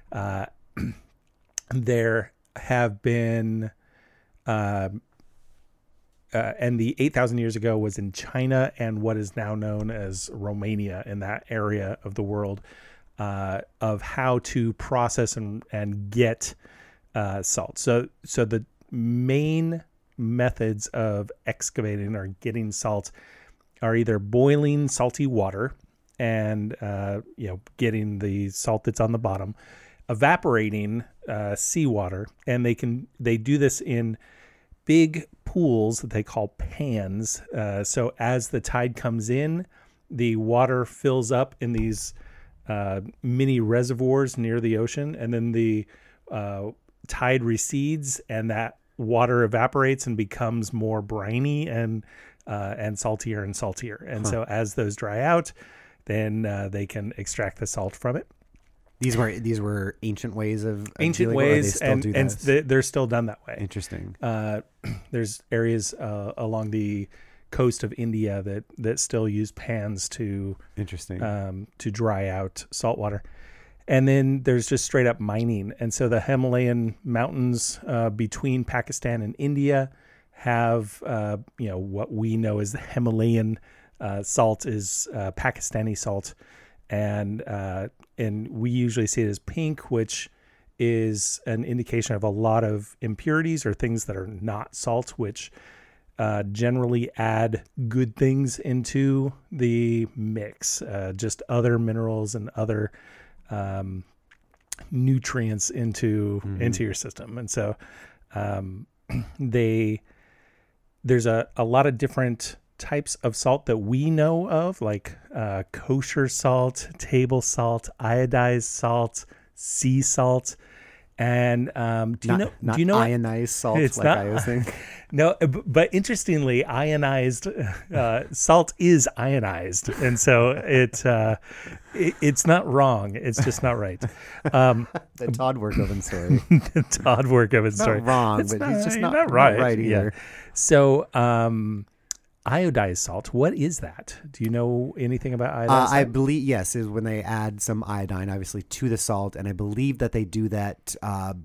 There have been and the 8,000 years ago was in China and what is now known as Romania, in that area of the world, of how to process and get salt. So the main methods of excavating or getting salt are either boiling salty water and getting the salt that's on the bottom, evaporating seawater, and they do this in big pools that they call pans. So as the tide comes in, the water fills up in these mini reservoirs near the ocean, and then the tide recedes, and that water evaporates and becomes more briny and saltier and saltier. And so as those dry out, then they can extract the salt from it. These were ancient ways of ancient dealing with it, or they ways, still do this? they're still done that way. Interesting. There's areas along the coast of India that still use pans to dry out salt water. And then there's just straight up mining. And so the Himalayan mountains between Pakistan and India have, what we know as the Himalayan salt is Pakistani salt. And we usually see it as pink, which is an indication of a lot of impurities or things that are not salt, which generally add good things into the mix, just other minerals and other nutrients into your system. And so there's a lot of different types of salt that we know of, like kosher salt, table salt, iodized salt, sea salt. And do you know ionized salt? It's like not, I was thinking. No, but interestingly, ionized salt is ionized, and so it's not wrong. It's just not right. The Todd Workoven story. The Todd Workoven story. Not wrong, it's but not, he's just not not right. right either. Yeah. So iodized salt. What is that? Do you know anything about iodized salt? I believe, yes, is when they add some iodine, obviously, to the salt. And I believe that they do that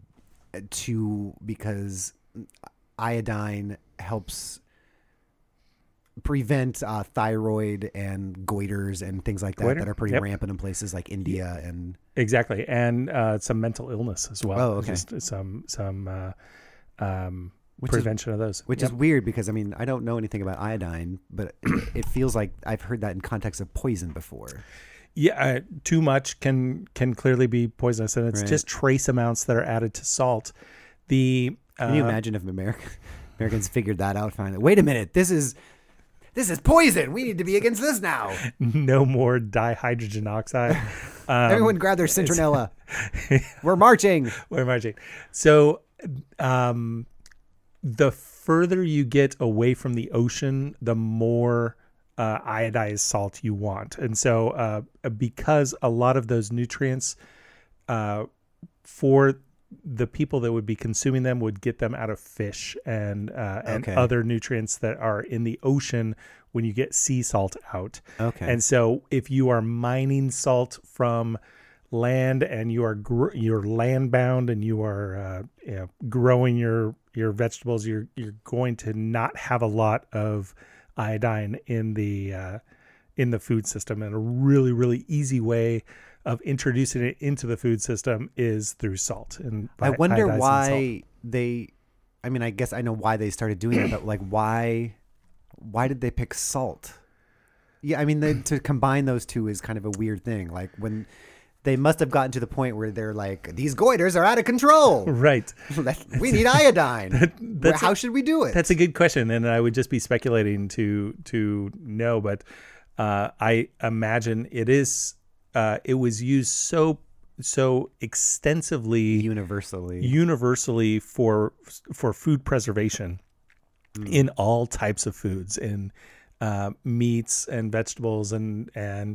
because iodine helps prevent thyroid and goiters and things like that are pretty rampant in places like India. And exactly. And some mental illness as well. Oh, okay. Just some prevention of those. Which is weird because, I mean, I don't know anything about iodine, but it feels like I've heard that in context of poison before. Yeah, too much can clearly be poisonous, and it's just trace amounts that are added to salt. Can you imagine if Americans figured that out finally? Wait a minute, this is poison. We need to be against this now. No more dihydrogen oxide. Everyone grab their citronella. We're marching. So the further you get away from the ocean, the more iodized salt you want. And so because a lot of those nutrients for the people that would be consuming them would get them out of fish and other nutrients that are in the ocean when you get sea salt out. Okay. And so if you are mining salt from land and you're land bound and you are growing your vegetables, you're going to not have a lot of iodine in the food system. And a really, really easy way of introducing it into the food system is through salt. And I wonder why I guess I know why they started doing it, but like why did they pick salt? Yeah, I mean, to combine those two is kind of a weird thing. Like when they must have gotten to the point where they're like, these goiters are out of control. Right. We need iodine. How should we do it? That's a good question. And I would just be speculating to know, but I imagine it was used so extensively, universally for food preservation in all types of foods, in meats and vegetables and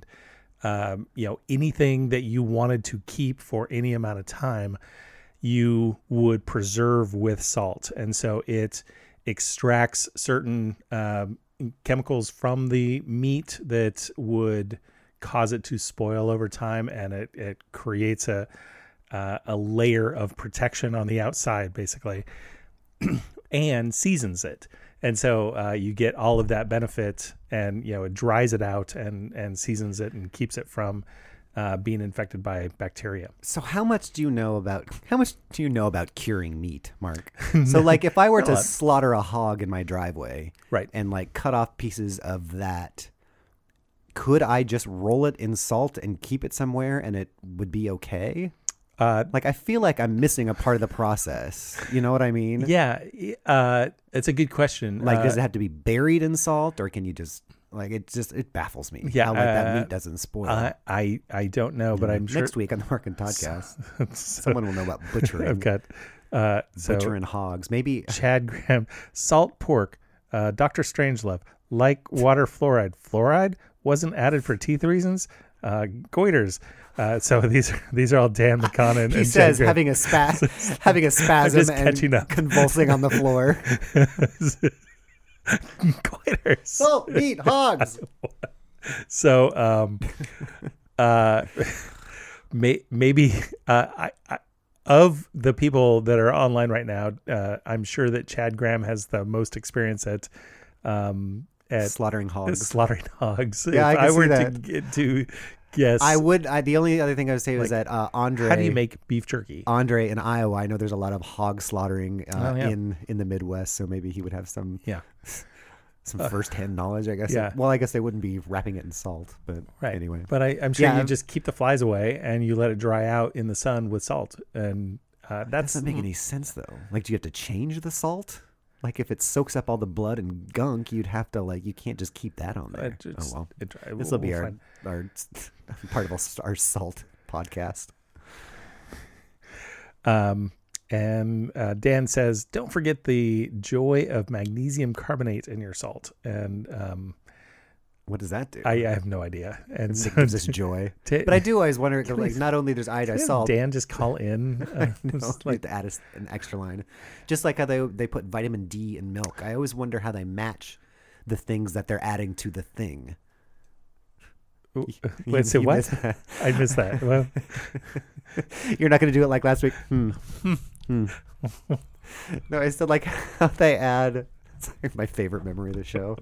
anything that you wanted to keep for any amount of time, you would preserve with salt. And so it extracts certain chemicals from the meat that would cause it to spoil over time, and it creates a layer of protection on the outside, basically, and seasons it. And so you get all of that benefit, and it dries it out and seasons it and keeps it from being infected by bacteria. So how much do you know about curing meat, Mark? So like if I were to slaughter a hog in my driveway, right, and like cut off pieces of that, could I just roll it in salt and keep it somewhere and it would be okay? Like I feel like I'm missing a part of the process. You know what I mean? Yeah, it's a good question. Like, does it have to be buried in salt, or can you just it baffles me? Yeah, how that meat doesn't spoil. I don't know, but I'm sure next week on the Mark and Podcast, someone will know about butchering. I've got butchering hogs. Maybe Chad Graham, salt pork, Dr. Strangelove, like water fluoride. Fluoride wasn't added for teeth reasons. goiters. So these are all Dan McConnell. He and says Chad having a having a spasm just and catching up. convulsing on the floor. Goiters. Salt, meat, hogs. So, maybe of the people that are online right now, I'm sure that Chad Graham has the most experience at Slaughtering hogs. slaughtering hogs. Yeah, I if can I see were that. to get to guess, I would. The only other thing I would say was that Andre. how do you make beef jerky? Andre in Iowa? I know there's a lot of hog slaughtering yeah. in the Midwest, so maybe he would have some Yeah. firsthand knowledge. I guess. Yeah. Well, I guess they wouldn't be wrapping it in salt, but Right. anyway. But I'm sure Yeah. you just keep the flies away and you let it dry out in the sun with salt, and That that's doesn't make any sense though. Like, do you have to change the salt? Like, if it soaks up all the blood and gunk, you'd have to you can't just keep that on there. Oh well, this will be our part of our salt podcast. And Dan says, don't forget the joy of magnesium carbonate in your salt. And What does that do? I have no idea. And so It gives us joy. But I do always wonder, 'cause, like, not only there's iodized salt. Dan just call in. No, just like to add an extra line, just like how they put vitamin D in milk. I always wonder how they match the things that they're adding to the thing. Wait, say You what? missed that. I missed that. Well, You're not going to do it like last week. No, I still like how they add. It's like my favorite memory of the show.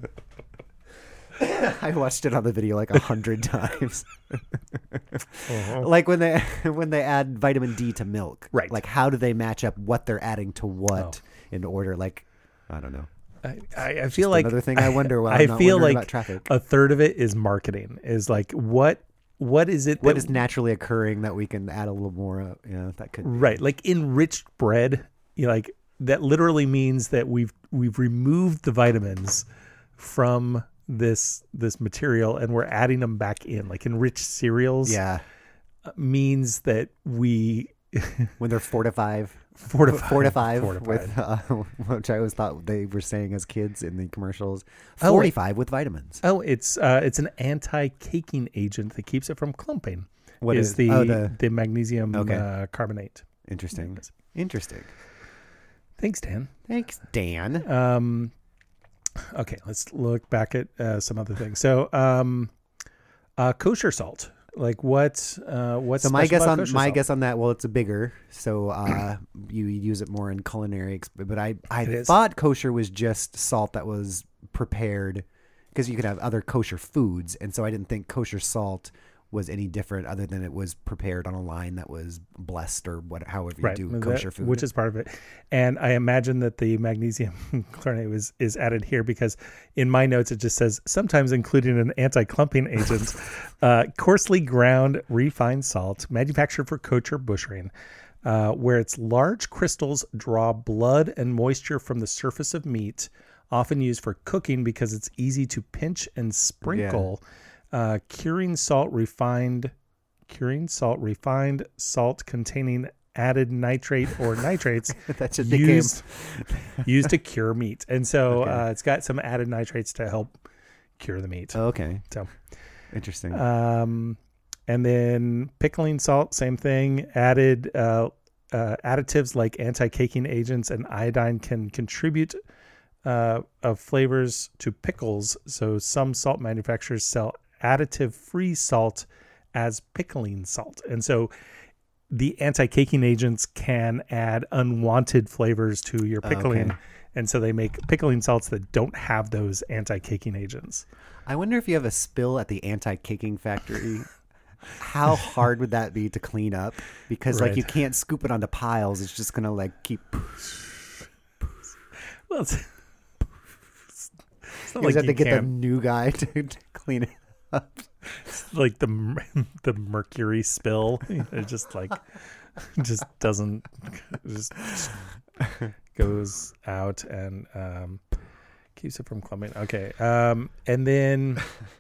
I watched it on the video like 100 times. Like when they add vitamin D to milk, Right. Like, how do they match up what they're adding to what in order? Like, I don't know. I feel like Another thing I wonder. While I I'm not feel wondering like about traffic. a third of it is marketing. Is like what is it? What that- is naturally occurring that we can add a little more? Yeah, that could. right? Like enriched bread. Like that literally means that we've removed the vitamins from this material and we're adding them back in. Like enriched cereals. Yeah, means that we when they're fortified fortified with which I always thought they were saying as kids in the commercials. Oh, 45 with vitamins. Oh, it's an anti-caking agent that keeps it from clumping. What is is- the oh, the- magnesium Okay. carbonate? Interesting. Yes. Interesting. Thanks, Dan. Thanks, Dan. Okay, let's look back at some other things. So, kosher salt. Like what's So special my guess about on kosher my salt? guess on that, well, it's a bigger, so you use it more in culinary. But I is. thought kosher was just salt that was prepared, because you could have other kosher foods, and so I didn't think kosher salt was any different, other than it was prepared on a line that was blessed or however you right, do that- kosher food, which is part of it. And I imagine that the magnesium chloride is added here because in my notes it just says sometimes including an anti-clumping agent, coarsely ground refined salt manufactured for kosher butchering, where its large crystals draw blood and moisture from the surface of meat, often used for cooking because it's easy to pinch and sprinkle. Curing salt refined salt containing added nitrate or nitrates that just used to cure meat. And so Okay. it's got some added nitrates to help cure the meat. Okay, So interesting. and then pickling salt, same thing. Added additives like anti-caking agents and iodine can contribute of flavors to pickles. So some salt manufacturers sell additive-free salt as pickling salt. And so the anti-caking agents can add unwanted flavors to your pickling. Okay. And so they make pickling salts that don't have those anti-caking agents. I wonder if you have a spill at the anti-caking factory. How hard would that be to clean up? Because Right. like you can't scoop it onto piles. It's just gonna like keep. Well, it's not You like have you to get the can't, new guy to clean it up. like the mercury spill. It just like just doesn't just goes out and keeps it from clumping. Okay, and then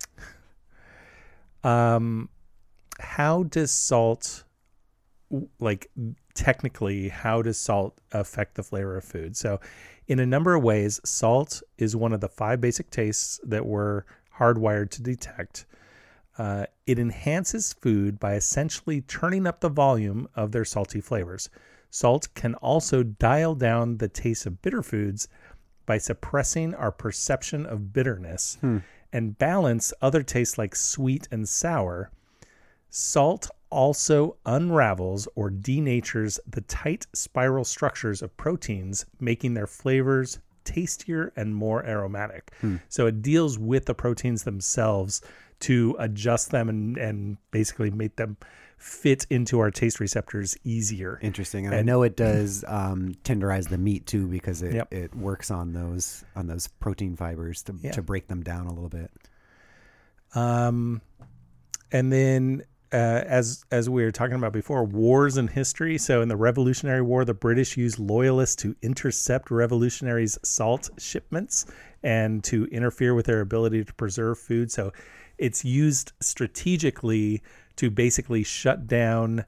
how does salt, like technically, how does salt affect the flavor of food? So in a number of ways, salt is one of the 5 basic tastes that we're hardwired to detect. It enhances food by essentially turning up the volume of their salty flavors. Salt can also dial down the taste of bitter foods by suppressing our perception of bitterness and balance other tastes like sweet and sour. Salt also unravels or denatures the tight spiral structures of proteins, making their flavors tastier and more aromatic. So it deals with the proteins themselves to adjust them and basically make them fit into our taste receptors easier. Interesting. And I know it does tenderize the meat too, because it works on those protein fibers to break them down a little bit. And then as we were talking about before, wars in history. So in the Revolutionary War, the British used loyalists to intercept revolutionaries' salt shipments and to interfere with their ability to preserve food. So it's used strategically to basically shut down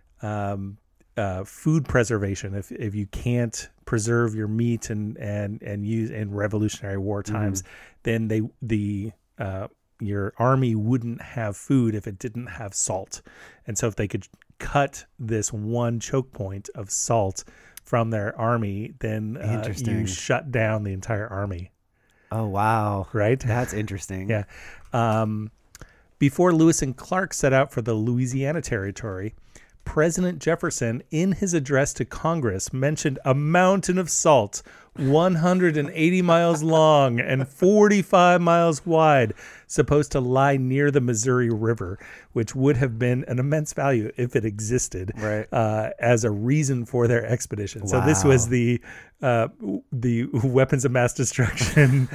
food preservation. If you can't preserve your meat and use in Revolutionary War times, then your army wouldn't have food if it didn't have salt. And so if they could cut this one choke point of salt from their army, then you shut down the entire army. Oh, wow. Right? That's interesting. Yeah. Before Lewis and Clark set out for the Louisiana Territory, President Jefferson, in his address to Congress, mentioned a mountain of salt 180 miles long and 45 miles wide, supposed to lie near the Missouri River, which would have been an immense value if it existed, right, as a reason for their expedition. Wow. So this was the weapons of mass destruction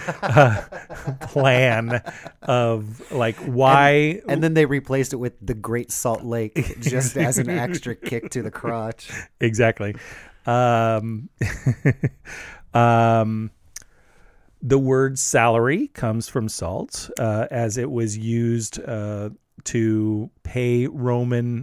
plan of like why. And then they replaced it with the Great Salt Lake just as an extra kick to the crotch. Exactly. The word salary comes from salt, as it was used to pay Roman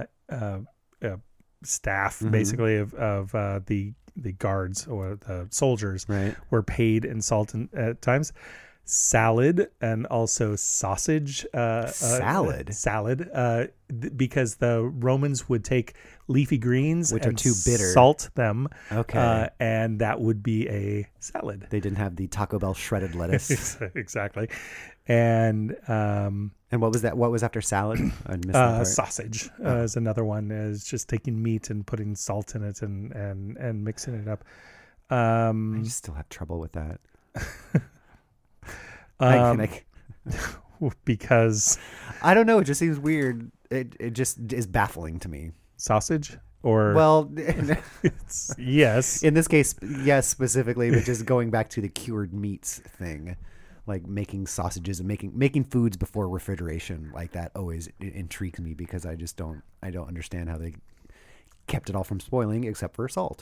staff, basically of the guards or the soldiers, right, were paid in salt at times. Salad and also sausage. Salad, because the Romans would take leafy greens which and are too bitter, salt them. Okay, and that would be a salad. They didn't have the Taco Bell shredded lettuce. Exactly. And what was that? What was after salad? I missed that part. Sausage is another one. Is just taking meat and putting salt in it and mixing it up. I just still have trouble with that. Because I don't know, it just seems weird. It just is baffling to me. Sausage or yes, in this case, yes, specifically, but just going back to the cured meats thing, like making sausages and making foods before refrigeration, like that always intrigues me, because I don't understand how they kept it all from spoiling except for salt.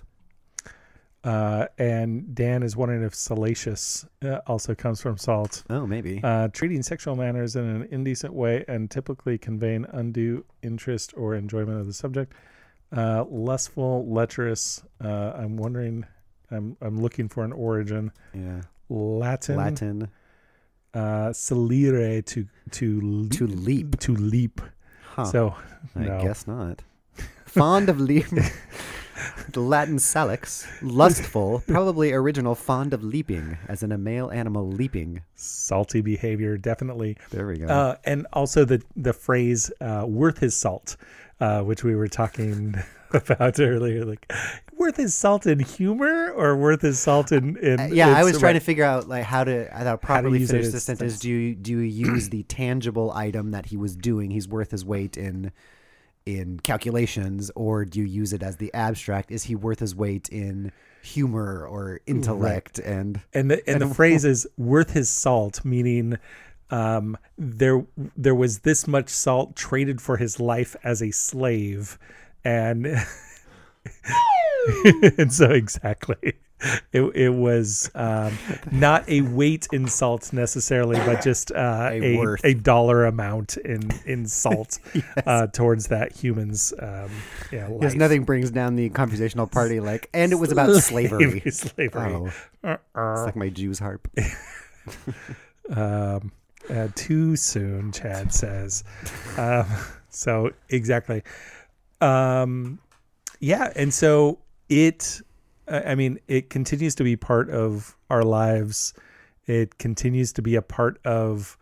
And Dan is wondering if salacious also comes from salt. Oh, maybe. Treating sexual manners in an indecent way and typically conveying undue interest or enjoyment of the subject. Lustful, lecherous. I'm wondering. I'm looking for an origin. Yeah. Latin. Salire to leap. Huh. So I guess not. Fond of leap. The Latin salix, lustful, probably original fond of leaping, as in a male animal leaping. Salty behavior, definitely. There we go. And also the phrase worth his salt, which we were talking about earlier. Like, worth his salt in humor or worth his salt in I was trying to figure out like how to properly finish the sentence. Do you use the tangible item that he was doing? He's worth his weight in calculations, or do you use it as the abstract? Is he worth his weight in humor or intellect? Right. And the phrase is worth his salt, meaning there was this much salt traded for his life as a slave, and and so exactly. It was not a weight in salt necessarily, but just a dollar amount in salt yes. Towards that human's life. Yes, nothing brings down the conversational party like, and it was about slavery. Slavery. Oh. It's like my Jew's harp. Too soon, Chad says. So exactly. Yeah. And so it continues to be part of our lives. It continues to be a part of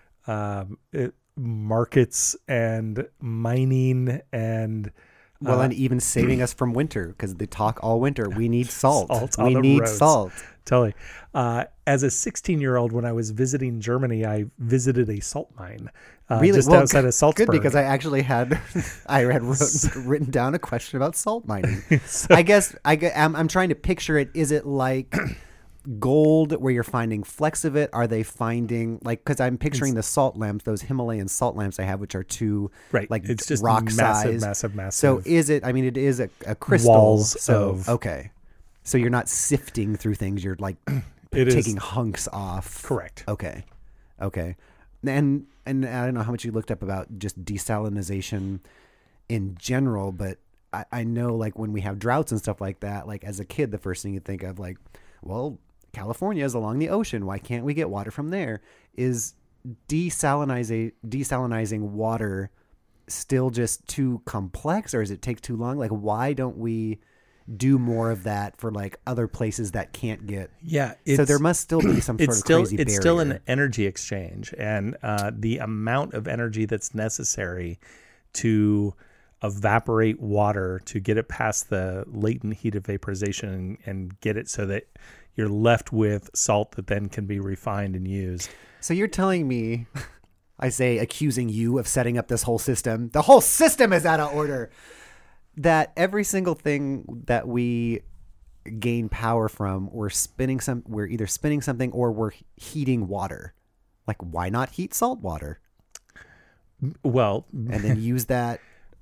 markets and mining and and even saving us from winter, because they talk all winter. We need salt. on We the need roads. salt. Totally. As a 16-year-old, when I was visiting Germany, I visited a salt mine just outside of Salzburg. Good, because I actually had written down a question about salt mining. So- I'm trying to picture it. Is it like gold where you're finding flecks of it? Are they finding because I'm picturing the salt lamps, those Himalayan salt lamps I have, which are two right. like It's just rock massive, size. massive. So is it? I mean, it is a crystal. Walls so of- okay. So you're not sifting through things. You're like It is- taking hunks off. Correct. Okay. And I don't know how much you looked up about just desalinization in general, but I know like when we have droughts and stuff like that, like as a kid, the first thing you think of like, well, California is along the ocean. Why can't we get water from there? Is desalinizing water still just too complex, or does it take too long? Like, why don't we do more of that for like other places that can't get? Yeah. So there must still be some sort of crazy barrier. It's still an energy exchange, and the amount of energy that's necessary to evaporate water to get it past the latent heat of vaporization and get it so that you're left with salt that then can be refined and used. So you're telling me, I say, accusing you of setting up this whole system. The whole system is out of order. That every single thing that we gain power from, we're either spinning something or we're heating water. Like, why not heat salt water? Well, And then use that.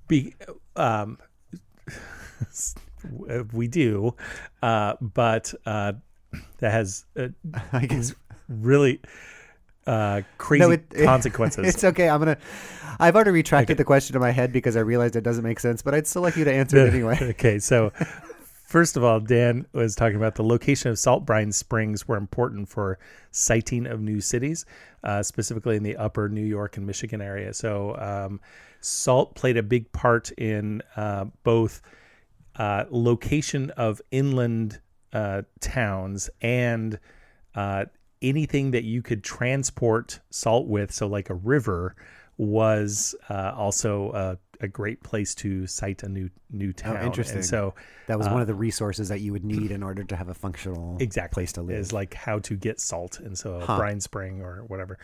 We do, but that has I guess really crazy consequences. It's okay. I've already retracted the question in my head because I realized it doesn't make sense, but I'd still like you to answer it anyway. Okay, so first of all, Dan was talking about the location of salt brine springs were important for siting of new cities, specifically in the upper New York and Michigan area. So salt played a big part in both location of inland towns and anything that you could transport salt with. So like a river was also a great place to site a new town. Oh, interesting. And so That was one of the resources that you would need in order to have a functional exactly place to live. is like how to get salt, and so a brine spring or whatever.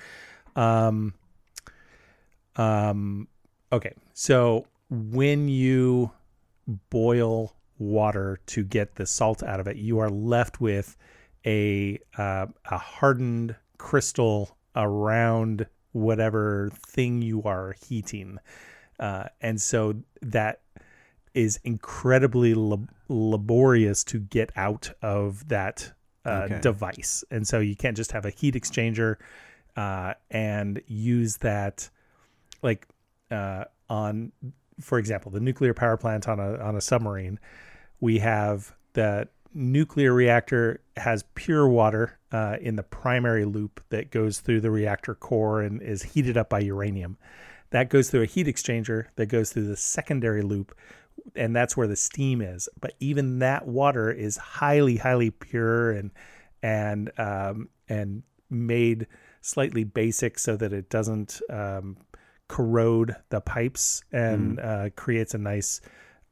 Okay, so when you boil water to get the salt out of it, you are left with a hardened crystal around whatever thing you are heating, and so that is incredibly laborious to get out of that device. And so you can't just have a heat exchanger and use that like on, for example, the nuclear power plant on a submarine. We have the nuclear reactor has pure water in the primary loop that goes through the reactor core and is heated up by uranium. That goes through a heat exchanger that goes through the secondary loop, and that's where the steam is. But even that water is highly, highly pure and made slightly basic so that it doesn't corrode the pipes and creates a nice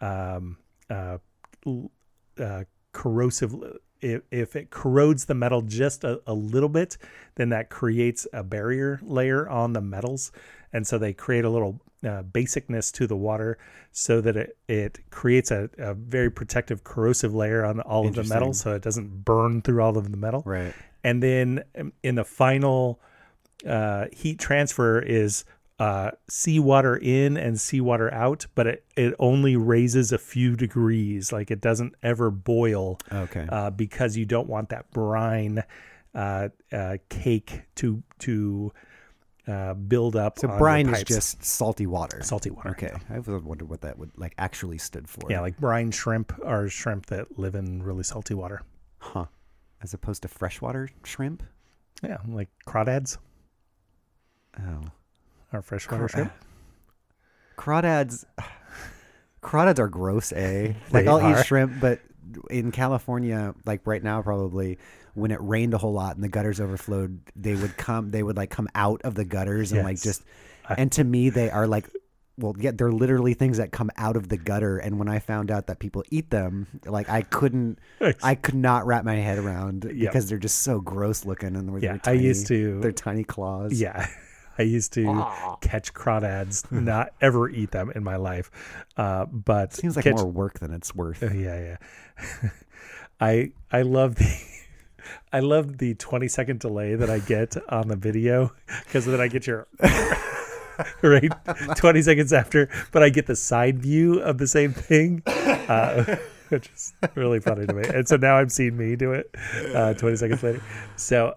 corrosive. If it corrodes the metal just a little bit, then that creates a barrier layer on the metals. And so they create a little basicness to the water so that it creates a very protective corrosive layer on all of the metal, so it doesn't burn through all of the metal. Right. And then in the final heat transfer is seawater in and seawater out, but it only raises a few degrees. Like it doesn't ever boil. Okay. Because you don't want that brine cake to build up. So on brine the is pipes. just salty water. Salty water. Okay. I was wondered what that would like actually stood for. Yeah, like brine shrimp are shrimp that live in really salty water. Huh. As opposed to freshwater shrimp? Yeah, like crawdads. Oh. Our freshwater shrimp. Crawdads are gross, eh? Like They I'll are. eat shrimp, but in California, like right now probably, when it rained a whole lot and the gutters overflowed, they would come out of the gutters and like Yes. just and to me they are like, well, yeah, they're literally things that come out of the gutter. And when I found out that people eat them, like I could not wrap my head around because they're just so gross looking and they're Yeah, tiny, I used to. their tiny claws. Yeah, I used to catch crawdads, not ever eat them in my life, but Seems like catch, more work than it's worth. Yeah. I love the 20-second delay that I get on the video because then I get your right 20 seconds after, but I get the side view of the same thing, which is really funny to me. And so now I'm seeing me do it 20 seconds later. So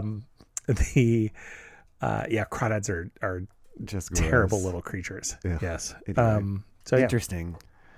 crawdads are Just terrible gross. little creatures. Yeah. Yes. Anyway. So yeah. Interesting.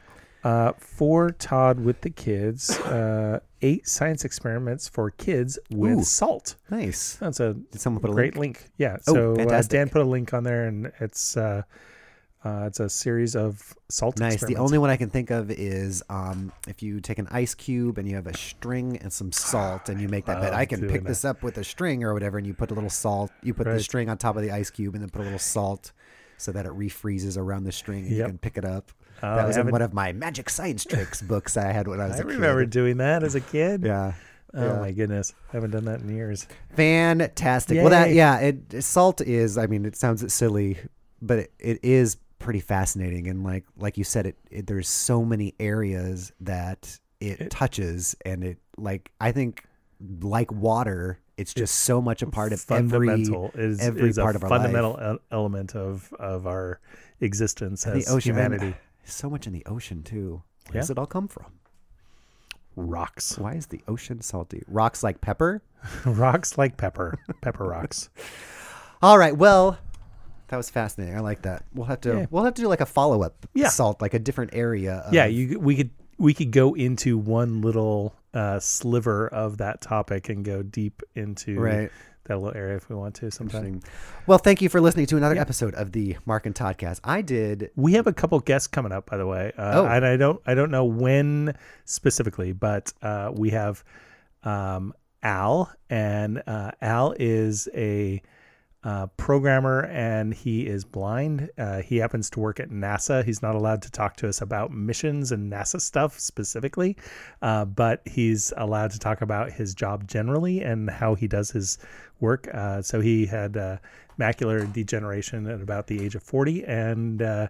For Todd with the kids, 8 science experiments for kids with Ooh. salt. Nice. That's a Did someone put a great link? Yeah. Oh, So fantastic. Dan put a link on there, and it's a series of salt Nice. experiments. The only one I can think of is if you take an ice cube and you have a string and some salt and you make that bet. I can doing pick that. this up with a string or whatever, and you put a little salt. You put the Right. string on top of the ice cube and then put a little salt so that it refreezes around the string and you Yep. can pick it up. Oh, That was I in haven't- one of my magic science tricks books I had when I was I a kid. remember doing that as a kid. Yeah. Oh Yeah. my goodness, I haven't done that in years. Fantastic. Well, that Yay. salt is. I mean, it sounds silly, but it is pretty fascinating. And like you said, it there's so many areas that it touches, and it I think like water, it's just so much a part of Fundamental is part a of our fundamental element of our existence the as ocean. humanity. So much in the ocean too. Where Yeah. does it all come from? Rocks, Why is the ocean salty? Rocks like pepper? rocks like pepper rocks. All right. Well, that was fascinating. I like that. We'll have to Yeah. do like a follow-up Yeah. salt, like a different area. Of, Yeah, we could go into one little sliver of that topic and go deep into Right. that little area if we want to sometime. Interesting. Well, thank you for listening to another episode of the Mark and Toddcast. I did. We have a couple guests coming up, by the way. Oh. And I don't know when specifically, but we have Al, and Al is a programmer, and he is blind. He happens to work at NASA. He's not allowed to talk to us about missions and NASA stuff specifically, but he's allowed to talk about his job generally and how he does his work. So he had macular degeneration at about the age of 40, and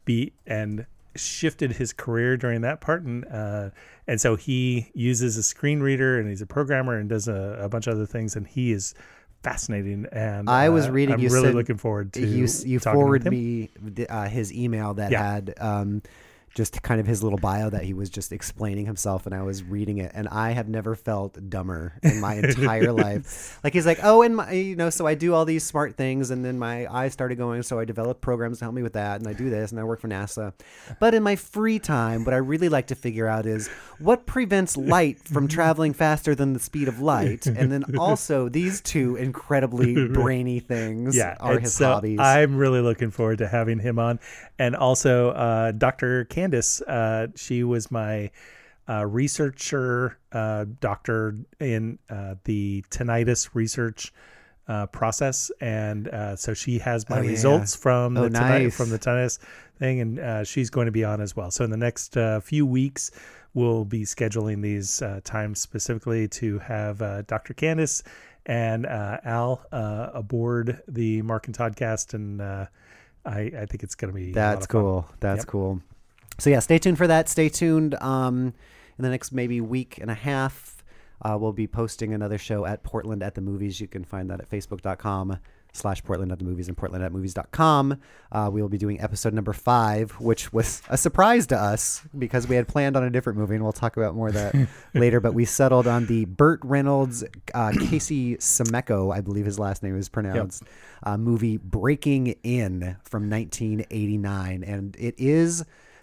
shifted his career during that part, and so he uses a screen reader, and he's a programmer and does a bunch of other things, and he is fascinating. And I was reading. I'm you really said looking forward to you talking forwarded with him. me his email that Yeah. had just kind of his little bio that he was just explaining himself, and I was reading it, and I have never felt dumber in my entire life. Like he's like, oh, and my, so I do all these smart things, and then my eyes started going, so I developed programs to help me with that, and I do this, and I work for NASA. But in my free time, what I really like to figure out is what prevents light from traveling faster than the speed of light, and then also these two incredibly brainy things are and his so hobbies. I'm really looking forward to having him on, and also Dr. Candace. She was my researcher doctor in the tinnitus research process, and so she has my results from the tinnitus thing, and she's going to be on as well. So in the next few weeks, we'll be scheduling these times specifically to have Dr. Candace and Al aboard the Mark and Toddcast, and I think it's going to be That's cool. That's Yep. cool. So yeah, stay tuned for that. Stay tuned. In the next maybe week and a half, we'll be posting another show at Portland at the Movies. You can find that at facebook.com/Portland at the Movies and portlandatmovies.com. We will be doing episode number 5, which was a surprise to us because we had planned on a different movie, and we'll talk about more of that later. But we settled on the Burt Reynolds, Casey Semeco, I believe his last name is pronounced, movie Breaking In from 1989. And it is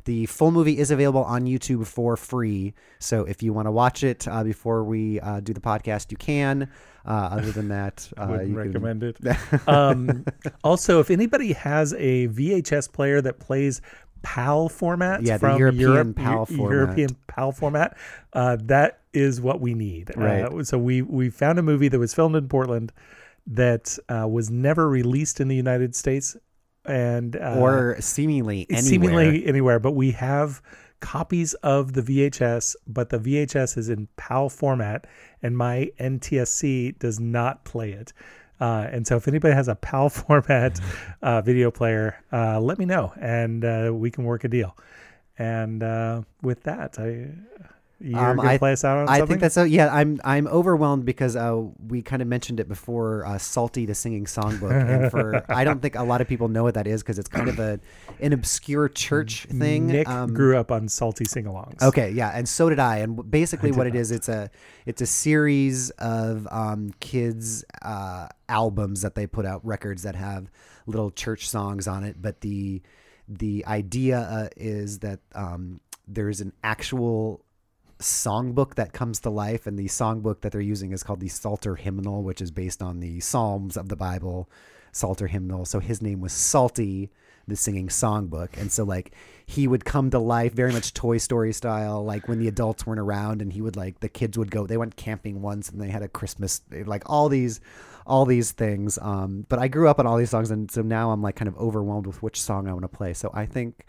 The full movie is available on YouTube for free. So if you want to watch it before we do the podcast, you can. Other than that, Wouldn't you recommend it. Also, if anybody has a VHS player that plays PAL format, Yeah, the from European PAL format. European PAL format, that is what we need. Right. So we found a movie that was filmed in Portland that was never released in the United States, and or seemingly anywhere. But we have copies of the VHS, but the VHS is in PAL format, and my NTSC does not play it. And so if anybody has a PAL format video player, let me know, and we can work a deal. And with that, you're going to play us out on something? I think that's I'm overwhelmed because we kind of mentioned it before, Salty the Singing Songbook, and I don't think a lot of people know what that is because it's kind of an obscure church thing. Nick grew up on Salty sing-alongs. Okay, yeah, and so did I. And basically, what it is, it's a series of kids albums that they put out, records that have little church songs on it. But the idea is that there's an actual songbook that comes to life, and the songbook that they're using is called the Psalter Hymnal, which is based on the Psalms of the Bible, Psalter Hymnal. So his name was Salty the Singing Songbook, and so like he would come to life very much Toy Story style, like when the adults weren't around, and he would the kids would go, they went camping once and they had a Christmas, like all these things. But I grew up on all these songs, and so now I'm like kind of overwhelmed with which song I want to play. So I think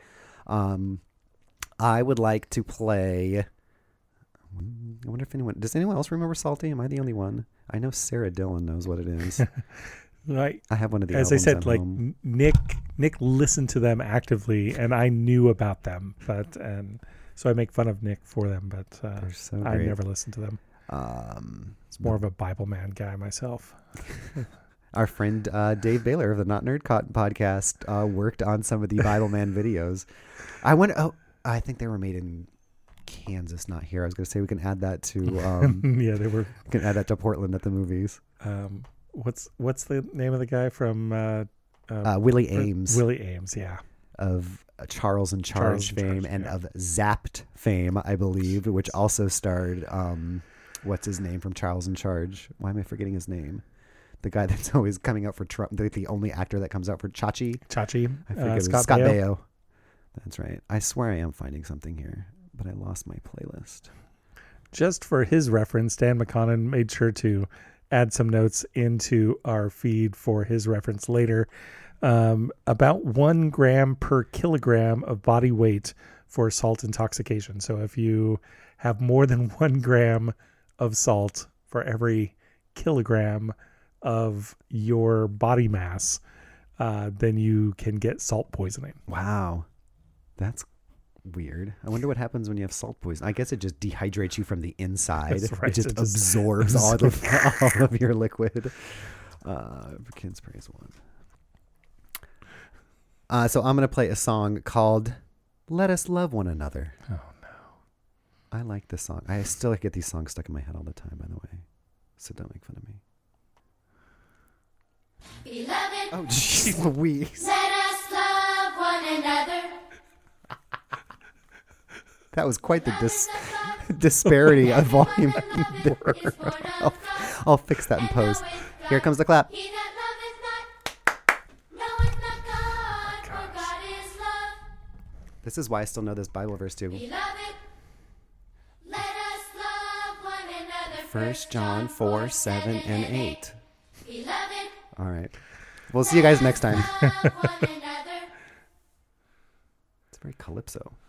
I would like to play. I wonder if does anyone else remember Salty? Am I the only one? I know Sarah Dillon knows what it is. Right. I have one of the As I albums said, at like home. Nick listened to them actively, and I knew about them, and so I make fun of Nick for them, but They're so I great. never listened to them. It's more of a Bible man guy myself. Our friend Dave Baylor of the Not Nerd podcast worked on some of the Bible Man videos. I think they were made in Kansas, not here. I was going to say we can add that to Yeah, they were. we can add that to Portland at the movies. What's the name of the guy from Willie Ames. Willie Ames, yeah, of Charles in Charge fame, and yeah. of Zapped fame, I believe, which also starred what's his name from Charles in Charge? Why am I forgetting his name? The guy that's always coming out for Trump, the only actor that comes out for Chachi. Chachi. I forget Scott Baio. That's right. I swear I am finding something here, but I lost my playlist. Just for his reference, Dan McConnon made sure to add some notes into our feed for his reference later. About 1 gram per kilogram of body weight for salt intoxication. So if you have more than 1 gram of salt for every kilogram of your body mass, then you can get salt poisoning. Wow. That's weird. I wonder what happens when you have salt poisoning. I guess it just dehydrates you from the inside. That's right. It just It just absorbs all of your liquid. Kids Praise 1. So I'm going to play a song called Let Us Love One Another. Oh, no. I like this song. I still get these songs stuck in my head all the time, by the way. So don't make fun of me. Beloved, Oh, jeez Louise. let us love one another. That was quite the disparity of volume. I'll fix that in post. Here comes the clap. He that loveth not, knoweth not God, for God is love. This is why I still know this Bible verse too. Beloved, let us love one another. 1 John 4, 7, and 8. Beloved, All right. We'll see you guys next time. love one another. It's very calypso.